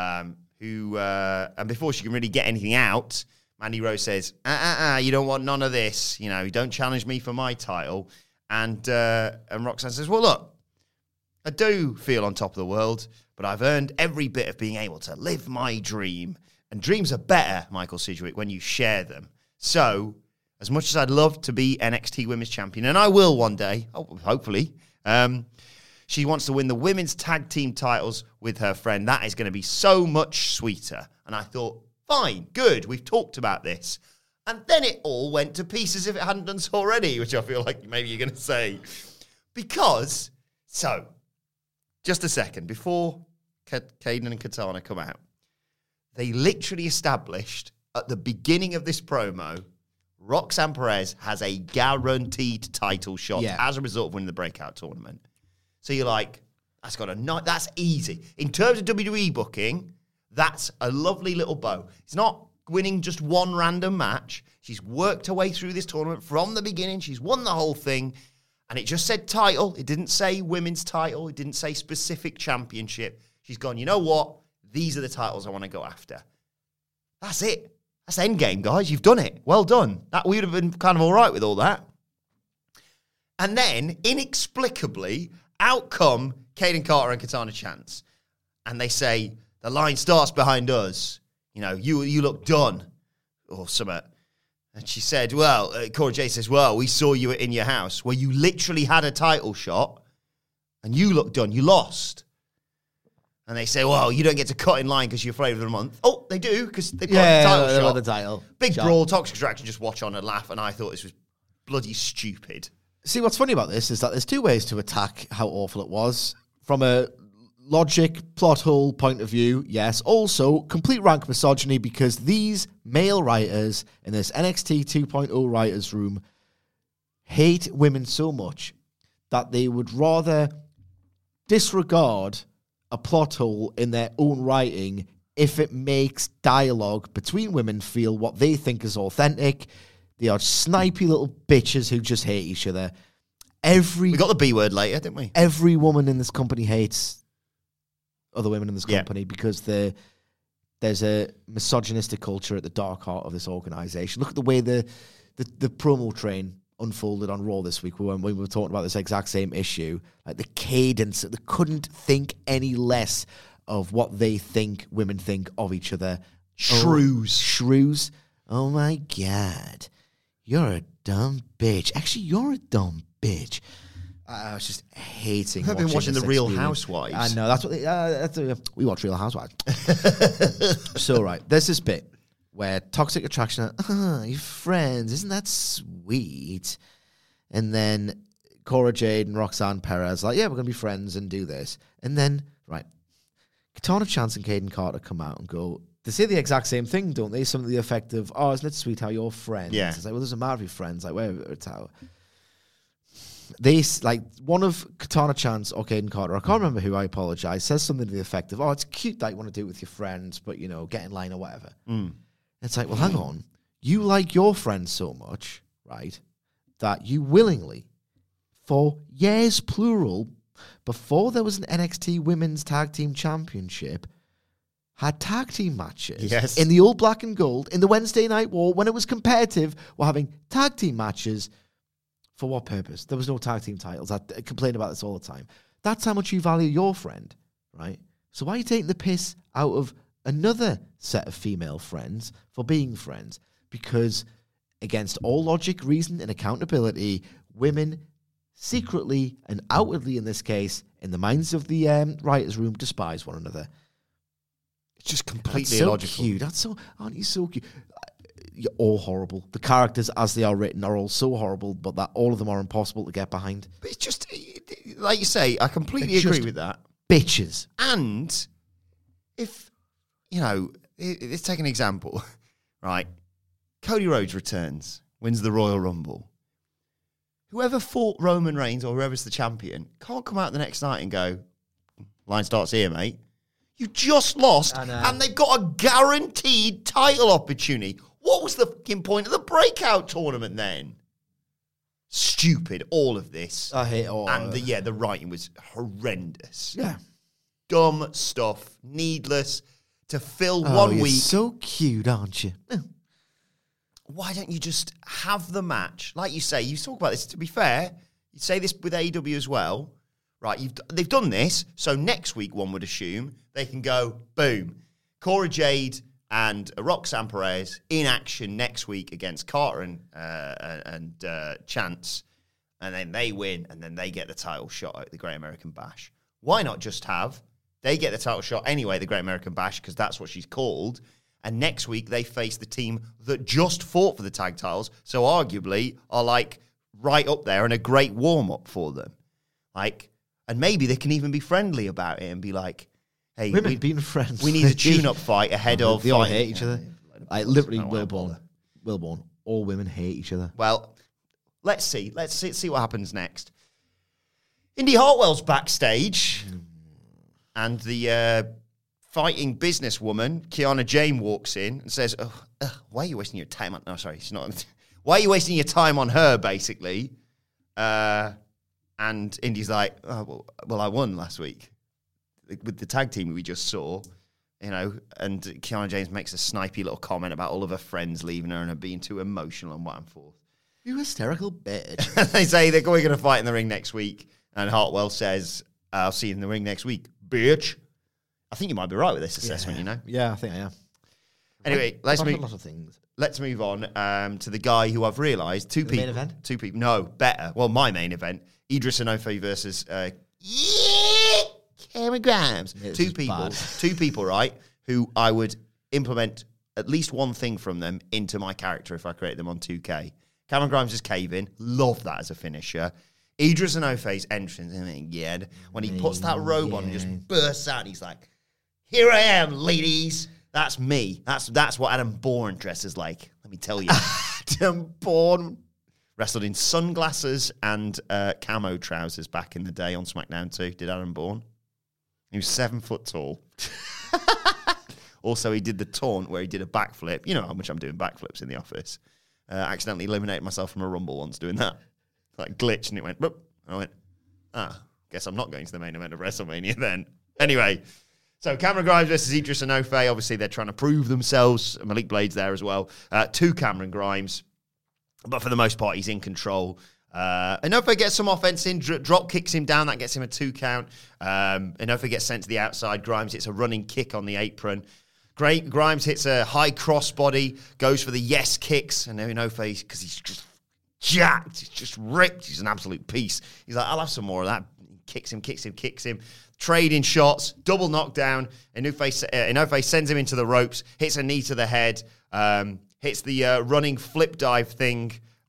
who, and before she can really get anything out, Mandy Rose says, you don't want none of this. You know, you don't challenge me for my title. And Roxanne says, well, look, I do feel on top of the world, but I've earned every bit of being able to live my dream. And dreams are better, Michael Sidgwick, when you share them. So, as much as I'd love to be NXT Women's Champion, and I will one day, hopefully, she wants to win the women's tag team titles with her friend. That is going to be so much sweeter. And I thought, fine, good, we've talked about this. And then it all went to pieces if it hadn't done so already, which I feel like maybe you're going to say. Because, so, just a second, before Kayden and Katana come out, they literally established at the beginning of this promo, Roxanne Perez has a guaranteed title shot as a result of winning the breakout tournament. So you're like, that's easy. In terms of WWE booking, that's a lovely little bow. It's not winning just one random match. She's worked her way through this tournament from the beginning. She's won the whole thing. And it just said title. It didn't say women's title. It didn't say specific championship. She's gone, you know what? These are the titles I want to go after. That's it. That's endgame, guys. You've done it. Well done. That we would have been kind of all right with all that. And then, inexplicably, out come Kayden Carter and Katana Chance. And they say, the line starts behind us. You know, you look done. Or something. And she said, Cora Jade says, we saw you in your house where you literally had a title shot and you looked done. You lost. And they say, you don't get to cut in line because you're Flavor of the Month. Oh, they do, because they put the title shot. The title. Big brawl, Toxic Attraction, just watch on and laugh, and I thought this was bloody stupid. See, what's funny about this is that there's two ways to attack how awful it was. From a logic, plot hole point of view, yes. Also, complete rank misogyny, because these male writers in this NXT 2.0 writers' room hate women so much that they would rather disregard a plot hole in their own writing if it makes dialogue between women feel what they think is authentic. They are snipey little bitches who just hate each other. We got the B word later, didn't we? Every woman in this company hates other women in this company because there's a misogynistic culture at the dark heart of this organization. Look at the way the promo train unfolded on Raw this week when we were talking about this exact same issue. Like the cadence, they couldn't think any less of what they think women think of each other. Shrews. Oh my God. You're a dumb bitch. Actually, you're a dumb bitch. I was just hating. I've been watching The Real Housewives. I know. That's what we watch Real Housewives. So, right. There's this bit where Toxic Attraction, your friends, isn't that sweet? And then Cora Jade and Roxanne Perez like, we're going to be friends and do this. And then, right, Katana Chance and Kayden Carter come out and go, they say the exact same thing, don't they? Something to the effect of, isn't it sweet how you're friends? Yeah. It's like, doesn't matter if you're friends. Like, it's how... They, like, one of Katana Chance or Kayden Carter, I can't remember who, I apologize, says something to the effect of, it's cute that you want to do it with your friends, but, get in line or whatever. It's like, well, hang on. you like your friends so much, right, that you willingly, for years plural, before there was an NXT Women's Tag Team Championship, had tag team matches in the all black and gold, in the Wednesday Night War, when it was competitive, we're having tag team matches. For what purpose? There was no tag team titles. I complain about this all the time. That's how much you value your friend, right? So why are you taking the piss out of another set of female friends for being friends? Because against all logic, reason, and accountability, women secretly and outwardly, in this case, in the minds of the writers' room, despise one another. It's just completely That's so illogical. cute. That's so, aren't you so cute? You're all horrible. The characters, as they are written, are all so horrible, but that all of them are impossible to get behind. But it's just, like you say, I completely They're agree just with that. Bitches. And if, let's take an example, right? Cody Rhodes returns, wins the Royal Rumble. Whoever fought Roman Reigns or whoever's the champion can't come out the next night and go, line starts here, mate. You just lost, and they've got a guaranteed title opportunity. What was the fucking point of the breakout tournament then? Stupid, all of this. I hate all And the writing was horrendous. Yeah. Dumb stuff, needless, to fill Oh, 1 you're week. so cute, aren't you? Why don't you just have the match? Like you say, you talk about this, to be fair, you say this with AEW as well. Right, they've done this, so next week, one would assume, they can go, boom, Cora Jade and Roxanne Perez in action next week against Carter and Chance, and then they win, and then they get the title shot at the Great American Bash. Why not just have, they get the title shot anyway, the Great American Bash, because that's what she's called, and next week they face the team that just fought for the tag titles, so arguably are like right up there and a great warm-up for them. Like, and maybe they can even be friendly about it and be like, hey, Women being friends. We need a tune-up fight ahead of... They all fighting. hate each other. Like, literally, Wilborn. All women hate each other. Well, let's see. Let's see what happens next. Indy Hartwell's backstage, and the fighting businesswoman, Kiana Jane, walks in and says, why are you wasting your time on... No, sorry, she's not... Why are you wasting your time on her, basically? And Indy's like, well, I won last week with the tag team we just saw, and Kiana James makes a snipey little comment about all of her friends leaving her and her being too emotional and what and forth. You hysterical bitch. They say they're going to fight in the ring next week, and Hartwell says, I'll see you in the ring next week, bitch. I think you might be right with this assessment, Yeah, I think I am. Anyway, a lot of things. Let's move on to the guy who I've realised, two people. Main event? Two people. No, better. Well, my main event, Idris Enofe versus Cameron Grimes. Two people, right, who I would implement at least one thing from them into my character if I create them on 2K. Cameron Grimes is cave-in. Love that as a finisher. Idris Enofe's entrance, when he puts that robe on and just bursts out, he's like, here I am, ladies. That's me. That's what Adam Bourne dresses like. Let me tell you. Adam Bourne wrestled in sunglasses and camo trousers back in the day on SmackDown 2. Did Adam Bourne? He was 7 foot tall. Also, he did the taunt where he did a backflip. You know how much I'm doing backflips in the office. Accidentally eliminated myself from a Rumble once doing that. Like glitch, and it went, boop. I went, guess I'm not going to the main event of WrestleMania then. Anyway, so Cameron Grimes versus Idris Enofe. Obviously, they're trying to prove themselves. Malik Blade's there as well. To Cameron Grimes. But for the most part, he's in control. Enofe gets some offense in, drop kicks him down. That gets him a 2 count. Enofe gets sent to the outside. Grimes hits a running kick on the apron. Grimes hits a high crossbody, goes for the yes kicks. And Enofe, because he's just jacked, he's just ripped. He's an absolute piece. He's like, I'll have some more of that. Kicks him. Trading shots, double knockdown. Enofe sends him into the ropes, hits a knee to the head, hits the running flip dive thing,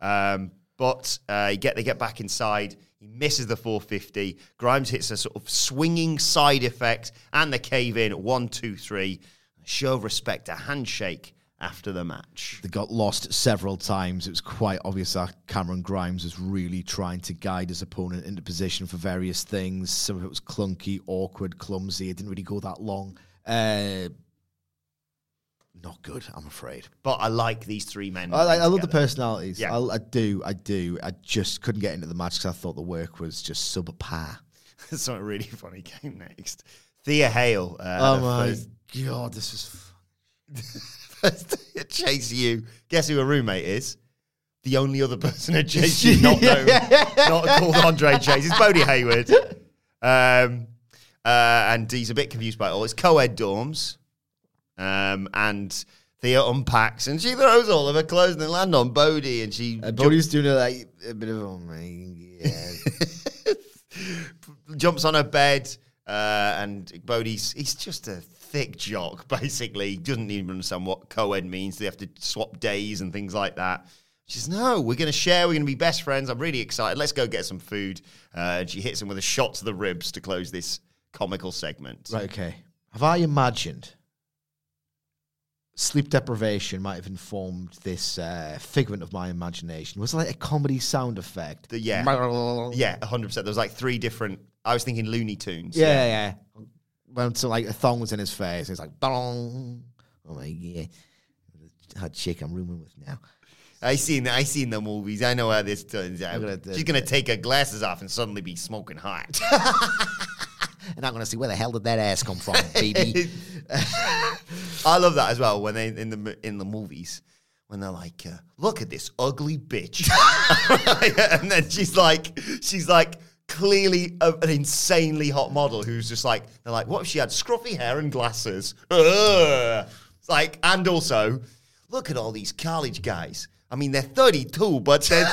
but they get back inside. He misses the 450. Grimes hits a sort of swinging side effect and the cave in. 1, 2, 3. A show of respect, a handshake after the match. They got lost several times. It was quite obvious that Cameron Grimes was really trying to guide his opponent into position for various things. Some of it was clunky, awkward, clumsy. It didn't really go that long. not good, I'm afraid. But I like these three men. I love the personalities. Yeah. I do. I just couldn't get into the match because I thought the work was just subpar. Something really funny came next. Thea Hale. Oh my God, this is Chase U. Guess who her roommate is? The only other person at Chase U not called Andre Chase. It's Bodie Hayward. And he's a bit confused by it all. It's co-ed dorms. And Thea unpacks and she throws all of her clothes and they land on Bodie. And she Bodie's doing a bit of, oh my God. Jumps on her bed. And he's just a thick jock, basically. He doesn't even understand what co-ed means. They have to swap days and things like that. She says, no, we're going to share. We're going to be best friends. I'm really excited. Let's go get some food. And she hits him with a shot to the ribs to close this comical segment. Right, okay. Have I imagined sleep deprivation might have informed this figment of my imagination? Was it like a comedy sound effect? Yeah, 100%. There was like 3 different... I was thinking Looney Tunes. Yeah. When so like a thong was in his face, it's like, bong. Oh my God. Hot chick I'm rooming with now. I seen the movies. I know how this turns out. She's going to take her glasses off and suddenly be smoking hot. And I'm going to see where the hell did that ass come from, baby. I love that as well when they in the movies when they're like, look at this ugly bitch, and then she's like clearly an insanely hot model who's just like, they're like, what if she had scruffy hair and glasses? It's like, and also look at all these college guys. I mean, they're 32, but they're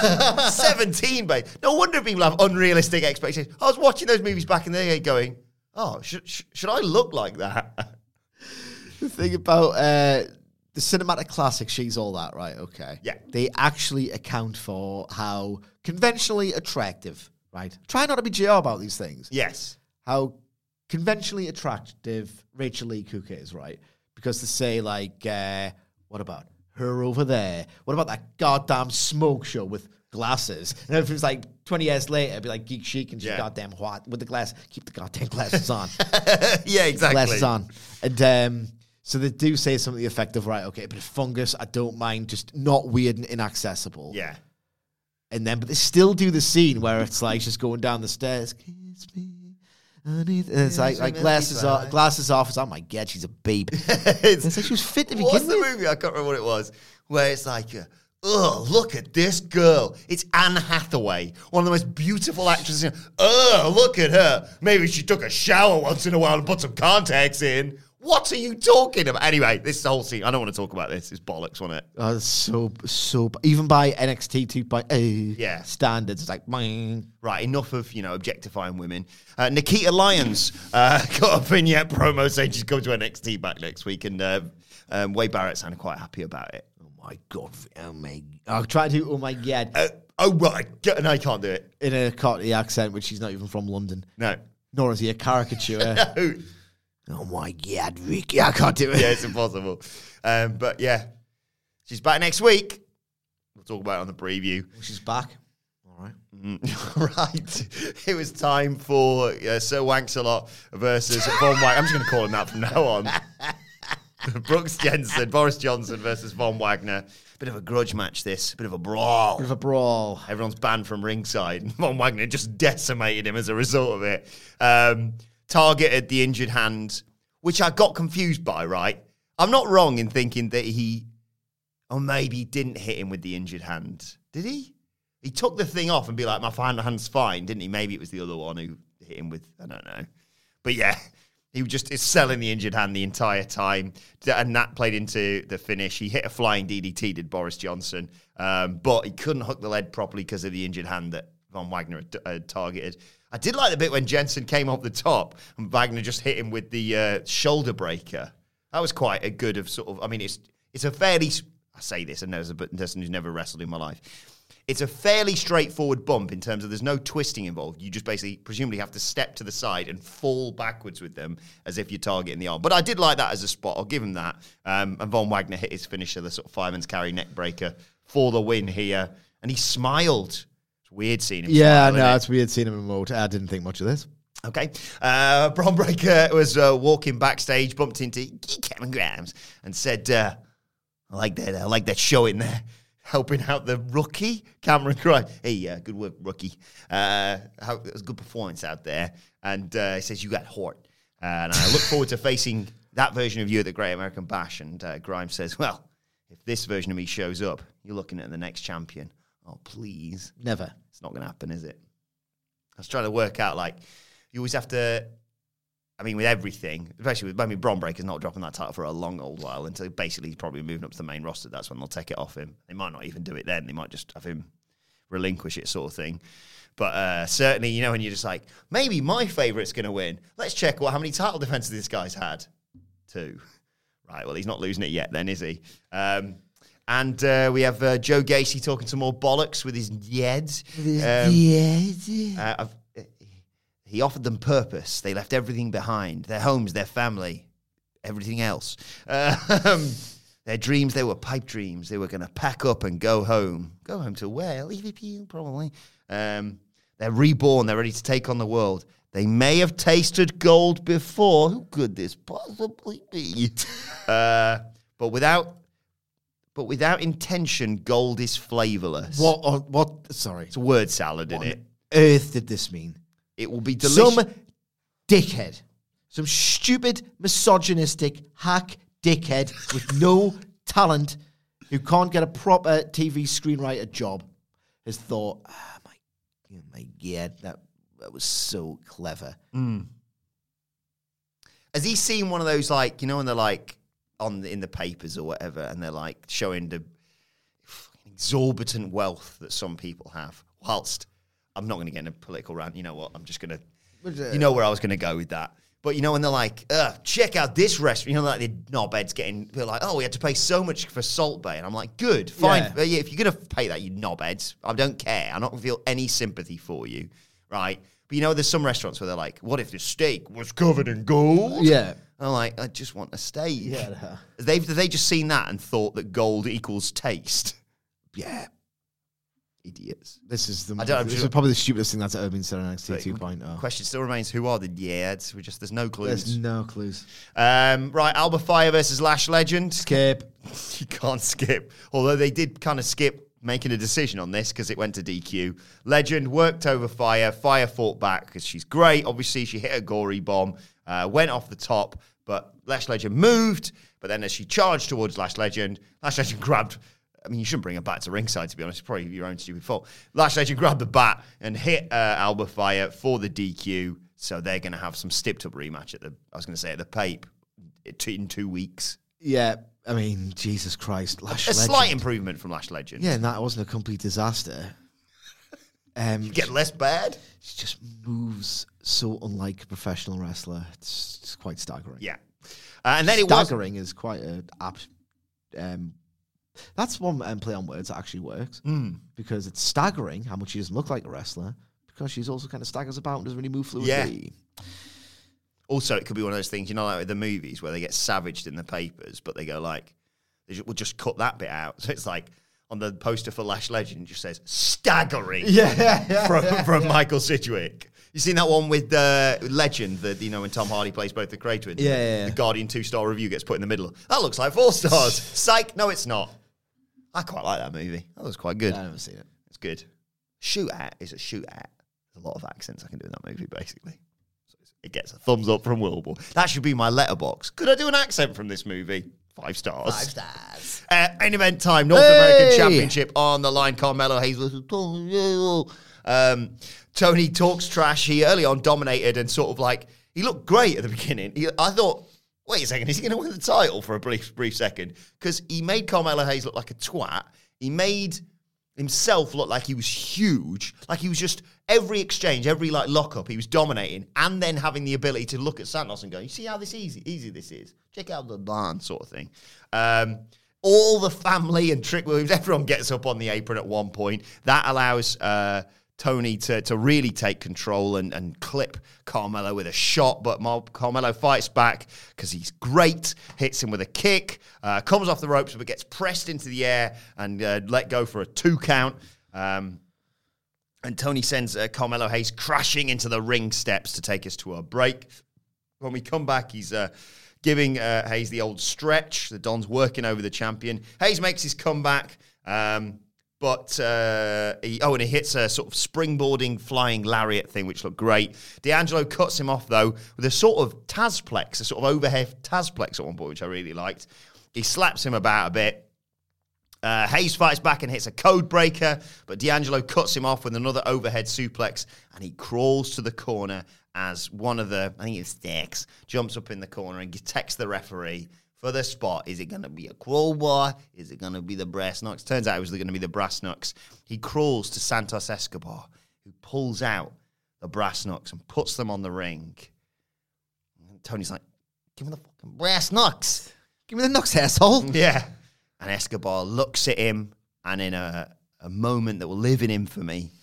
17, babe. No wonder people have unrealistic expectations. I was watching those movies back in the day going, oh, should I look like that? The thing about the cinematic classic, She's All That, right? Okay. Yeah. They actually account for how conventionally attractive, right? Try not to be GR about these things. Yes. How conventionally attractive Rachel Lee Cook is, right? Because they say, like, what about her over there? What about that goddamn smoke show with glasses? And if it was like 20 years later, it'd be like Geek Chic and she's goddamn hot with the glass. Keep the goddamn glasses on. Yeah, exactly. Glasses on. And so they do say something to the effect of, right, okay, but if fungus, I don't mind, just not weird and inaccessible. Yeah. And then, but they still do the scene where it's like she's going down the stairs. Kiss me. And it's like glasses off. It's, oh my God, she's a babe. It's like she was fit to begin with. What's the movie? I can't remember what it was. Where it's like, oh, look at this girl. It's Anne Hathaway, one of the most beautiful actresses. Oh, look at her. Maybe she took a shower once in a while and put some contacts in. What are you talking about? Anyway, this is the whole scene. I don't want to talk about this. It's bollocks, wasn't it? Oh, it's so even by NXT 2.0 standards, it's like, boing. Right, enough of, objectifying women. Nikita Lyons got a vignette promo saying she's going to NXT back next week, and Wade Barrett sounded quite happy about it. Oh my God. I'll try to do, oh my God. Oh my God. No, I can't do it. In a Cockney accent, which he's not even from London. No. Nor is he a caricature. No. Oh my God, Ricky, I can't do it. Yeah, it's impossible. But yeah, she's back next week. We'll talk about it on the preview. She's back. All right. Right. It was time for Sir Wanks-a-Lot versus Von Wagner. I'm just going to call him that from now on. Brooks Jensen, Boris Johnson versus Von Wagner. Bit of a grudge match, this. Bit of a brawl. Everyone's banned from ringside. Von Wagner just decimated him as a result of it. Targeted the injured hand, which I got confused by, right? I'm not wrong in thinking that maybe didn't hit him with the injured hand. Did he? He took the thing off and be like, my hand's fine, didn't he? Maybe it was the other one who hit him with, I don't know. But yeah, he just is selling the injured hand the entire time. And that played into the finish. He hit a flying DDT, did Boris Johnson. But he couldn't hook the leg properly because of the injured hand that Von Wagner had targeted. I did like the bit when Jensen came off the top and Wagner just hit him with the shoulder breaker. That was quite a good of sort of, I mean, it's a fairly, I say this, and there's a person who's never wrestled in my life. It's a fairly straightforward bump in terms of there's no twisting involved. You just basically presumably have to step to the side and fall backwards with them as if you're targeting the arm. But I did like that as a spot. I'll give him that. And Von Wagner hit his finisher, the sort of fireman's carry neck breaker for the win here. And he smiled. Weird seeing him. Yeah, smile, no, it's weird seeing him in mode. I didn't think much of this. Okay. Bron Breakker was walking backstage, bumped into Cameron Grimes, and said, I like that show in there. Helping out the rookie, Cameron Grimes. Hey, good work, rookie. It was a good performance out there. And he says, you got hot. And I look forward to facing that version of you at the Great American Bash. And Grimes says, well, if this version of me shows up, you're looking at the next champion. Oh, please. Never. It's not going to happen, is it? I was trying to work out, like, you always have to, I mean, with everything, especially with, Bron Breakker's not dropping that title for a long old while until basically he's probably moving up to the main roster. That's when they'll take it off him. They might not even do it then. They might just have him relinquish it, sort of thing. But certainly, you know, when you're just like, maybe my favourite's going to win. Let's check how many title defences this guy's had. 2. Right, well, he's not losing it yet then, is he? And we have Joe Gacy talking some more bollocks with his yeds. He offered them purpose. They left everything behind. Their homes, their family, everything else. Their dreams, they were pipe dreams. They were going to pack up and go home. Go home to where? EVP, probably. They're reborn. They're ready to take on the world. They may have tasted gold before. Who could this possibly be? But without intention, gold is flavorless. What? Sorry. It's a word salad, isn't it? What on earth did this mean? It will be delicious. Some dickhead. Some stupid, misogynistic, hack dickhead with no talent who can't get a proper TV screenwriter job has thought, my God, that was so clever. Has he seen one of those, like, you know, when they're like in the papers or whatever, and they're like showing the exorbitant wealth that some people have? Whilst I'm not going to get in a political rant, you know what? I'm just going to, you know where I was going to go with that. But you know, when they're like, check out this restaurant, you know, like the knobheads they're like, oh, we had to pay so much for Salt Bay. And I'm like, good, fine. Yeah. If you're going to pay that, you knobheads, I don't care. I'm not going to feel any sympathy for you, right? But you know, there's some restaurants where they're like, what if the steak was covered in gold? Yeah. And I'm like, I just want a steak. Yeah. Have they just seen that and thought that gold equals taste? Yeah. Idiots. This is probably the stupidest thing that's ever been said on NXT 2.0. Question still remains: who are the Yads? There's no clues. There's no clues. Right, Alba Fire versus Lash Legend. Skip. You can't skip. Although they did kind of skip making a decision on this because it went to DQ. Legend worked over Fire. Fire fought back because she's great. Obviously, she hit a gory bomb, went off the top, but Lash Legend moved. But then as she charged towards Lash Legend grabbed. I mean, you shouldn't bring a bat to ringside, to be honest. It's probably your own stupid fault. Lash Legend grabbed the bat and hit Alba Fire for the DQ. So they're going to have some stepped-up rematch at the Pape in 2 weeks. Yeah, I mean, Jesus Christ. Lash Legend. Slight improvement from Lash Legend. Yeah, and that wasn't a complete disaster. You get less bad? She just moves so unlike a professional wrestler. It's quite staggering. Yeah. And then staggering is quite an apt... that's one play on words that actually works because it's staggering how much she doesn't look like a wrestler because she's also kind of staggers about and doesn't really move fluidly. Yeah. Also, it could be one of those things, you know, like with the movies where they get savaged in the papers, but they go like, we'll just cut that bit out. So it's like on the poster for Lash Legend, it just says staggering from Michael Sidgwick. You seen that one with Legend, that, you know, when Tom Hardy plays both the Cray twins? Yeah. The Guardian 2-star review gets put in the middle. That looks like 4 stars. Psych. No, it's not. I quite like that movie. That was quite good. I haven't seen it. It's good. Shoot at is a shoot at. There's a lot of accents I can do in that movie, basically. So it gets a thumbs up from Wilbur. That should be my letterbox. Could I do an accent from this movie? 5 stars. 5 stars. Main event time. North American Championship on the line. Carmelo Hayes. Tony talks trash. He early on dominated and sort of like, he looked great at the beginning. I thought, wait a second, is he going to win the title for a brief second? Because he made Carmelo Hayes look like a twat. He made himself look like he was huge. Like he was just, every exchange, every like lockup, he was dominating and then having the ability to look at Santos and go, you see how easy this is? Check out the barn sort of thing. All the family and Trick Williams, everyone gets up on the apron at one point. That allows Tony to really take control and clip Carmelo with a shot, but Carmelo fights back because he's great, hits him with a kick, comes off the ropes but gets pressed into the air and let go for a 2 count. And Tony sends Carmelo Hayes crashing into the ring steps to take us to a break. When we come back, he's giving Hayes the old stretch. The Don's working over the champion. Hayes makes his comeback, but he hits a sort of springboarding flying lariat thing, which looked great. D'Angelo cuts him off, though, with a sort of Tazplex, a sort of overhead Tazplex at one point, which I really liked. He slaps him about a bit. Hayes fights back and hits a code breaker, but D'Angelo cuts him off with another overhead suplex, and he crawls to the corner as one of the, I think it's Dex, jumps up in the corner and texts the referee for the spot. Is it going to be a crowbar? Is it going to be the brass knucks? Turns out it was going to be the brass knucks. He crawls to Santos Escobar, who pulls out the brass knucks and puts them on the ring. And Tony's like, give me the fucking brass knucks. Give me the knucks, asshole. Yeah. And Escobar looks at him, and in a moment that will live in infamy,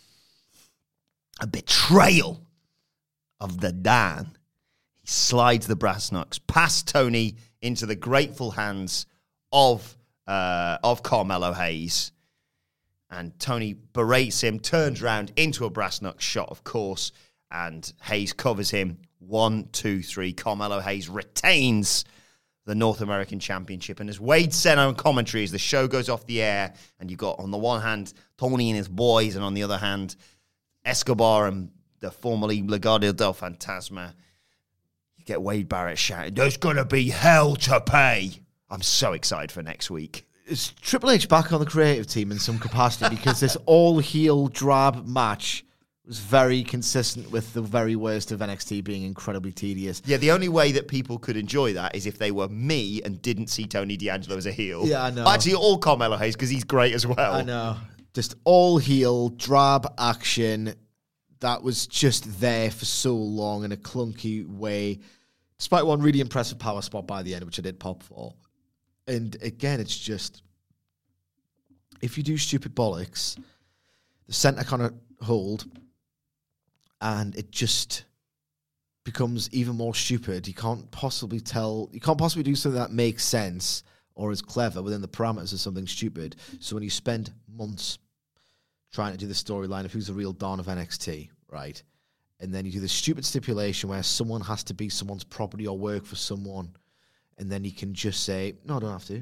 a betrayal of the Don, he slides the brass knucks past Tony into the grateful hands of Carmelo Hayes. And Tony berates him, turns around into a brass knucks shot, of course, and Hayes covers him. 1, 2, 3. Carmelo Hayes retains the North American Championship. And as Wade said on commentary, as the show goes off the air, and you've got on the one hand Tony and his boys, and on the other hand Escobar and the formerly Legado del Fantasma, you get Wade Barrett shouting, "There's going to be hell to pay." I'm so excited for next week. Is Triple H back on the creative team in some capacity? Because this all-heel drab match was very consistent with the very worst of NXT being incredibly tedious. Yeah, the only way that people could enjoy that is if they were me and didn't see Tony D'Angelo as a heel. Yeah, I know. Actually, all Carmelo Hayes, because he's great as well. I know. Just all-heel, drab action that was just there for so long in a clunky way, despite one really impressive power spot by the end, which I did pop for. And again, it's just, if you do stupid bollocks, the center kind of hold, and it just becomes even more stupid. You can't possibly do something that makes sense or is clever within the parameters of something stupid. So when you spend months trying to do the storyline of who's the real Don of NXT, right? And then you do the stupid stipulation where someone has to be someone's property or work for someone, and then you can just say, no, I don't have to.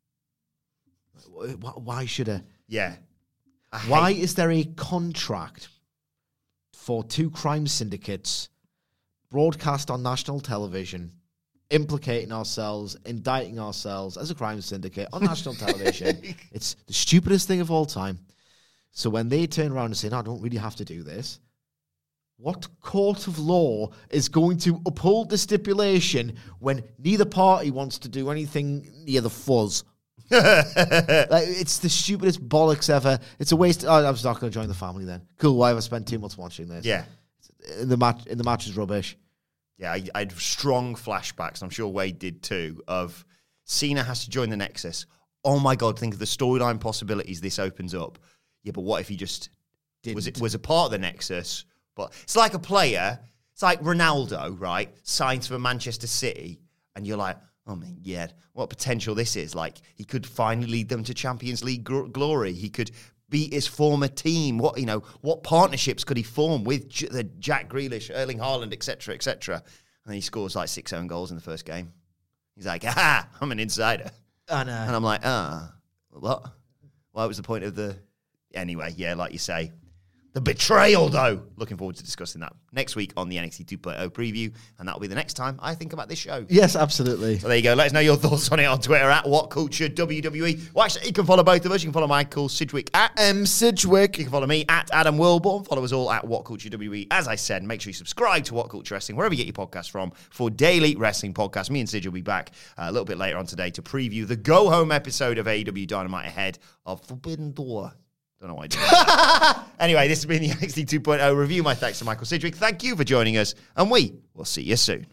Why should I? Yeah. Why is there a contract for two crime syndicates broadcast on national television, implicating ourselves, indicting ourselves as a crime syndicate on national television? It's the stupidest thing of all time. So when they turn around and say, no, I don't really have to do this, what court of law is going to uphold the stipulation when neither party wants to do anything near the fuzz? It's the stupidest bollocks ever. It's a waste. I was not going to join the family then. Cool, why have I spent 2 months watching this? Yeah. The match is rubbish. Yeah, I had strong flashbacks, I'm sure Wade did too, of Cena has to join the Nexus. Oh my God, think of the storyline possibilities this opens up. Yeah, but what if he just was a part of the Nexus? But it's like a player, it's like Ronaldo, right? Signs for Manchester City, and you're like, oh my God, what potential this is. Like, he could finally lead them to Champions League glory. He could beat his former team. What partnerships could he form with the Jack Grealish, Erling Haaland, etc., etc.? And he scores like 6 own goals in the first game. He's like, aha, I'm an insider. I know. And I'm like, what? What was the point of the... Anyway, yeah, like you say. The betrayal, though. Looking forward to discussing that next week on the NXT 2.0 preview, and that'll be the next time I think about this show. Yes, absolutely. So there you go. Let us know your thoughts on it on Twitter at WhatCultureWWE. Well, actually, you can follow both of us. You can follow Michael Sidgwick at Sidgwick. You can follow me at Adam Wilborn. Follow us all at WhatCultureWWE. As I said, make sure you subscribe to What Culture Wrestling, wherever you get your podcasts from, for daily wrestling podcasts. Me and Sid will be back a little bit later on today to preview the go-home episode of AEW Dynamite ahead of Forbidden Door. Don't know why I did that. Anyway, this has been the NXT 2.0 review. My thanks to Michael Sidgwick. Thank you for joining us, and we will see you soon.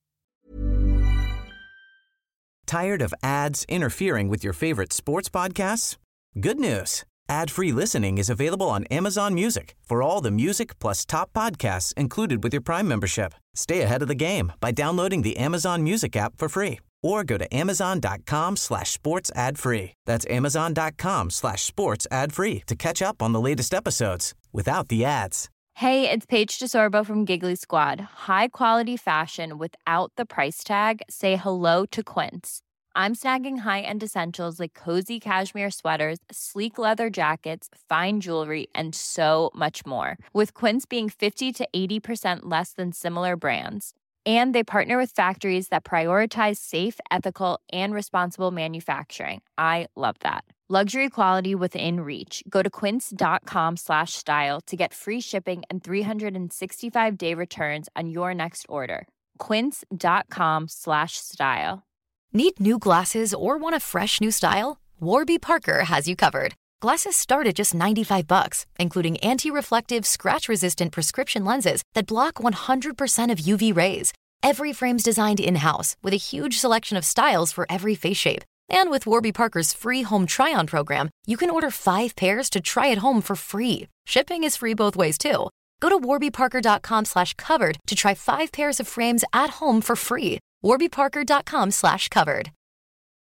Tired of ads interfering with your favorite sports podcasts? Good news. Ad-free listening is available on Amazon Music for all the music plus top podcasts included with your Prime membership. Stay ahead of the game by downloading the Amazon Music app for free or go to amazon.com/sports ad free. That's amazon.com/sports ad free to catch up on the latest episodes without the ads. Hey, it's Paige DeSorbo from Giggly Squad. High quality fashion without the price tag. Say hello to Quince. I'm snagging high-end essentials like cozy cashmere sweaters, sleek leather jackets, fine jewelry, and so much more. With Quince being 50 to 80% less than similar brands. And they partner with factories that prioritize safe, ethical, and responsible manufacturing. I love that. Luxury quality within reach. Go to quince.com/style to get free shipping and 365-day returns on your next order. Quince.com/style. Need new glasses or want a fresh new style? Warby Parker has you covered. Glasses start at just $95, including anti-reflective, scratch-resistant prescription lenses that block 100% of UV rays. Every frame's designed in-house with a huge selection of styles for every face shape. And with Warby Parker's free home try-on program, you can order 5 pairs to try at home for free. Shipping is free both ways, too. Go to warbyparker.com/covered to try 5 pairs of frames at home for free. warbyparker.com/covered.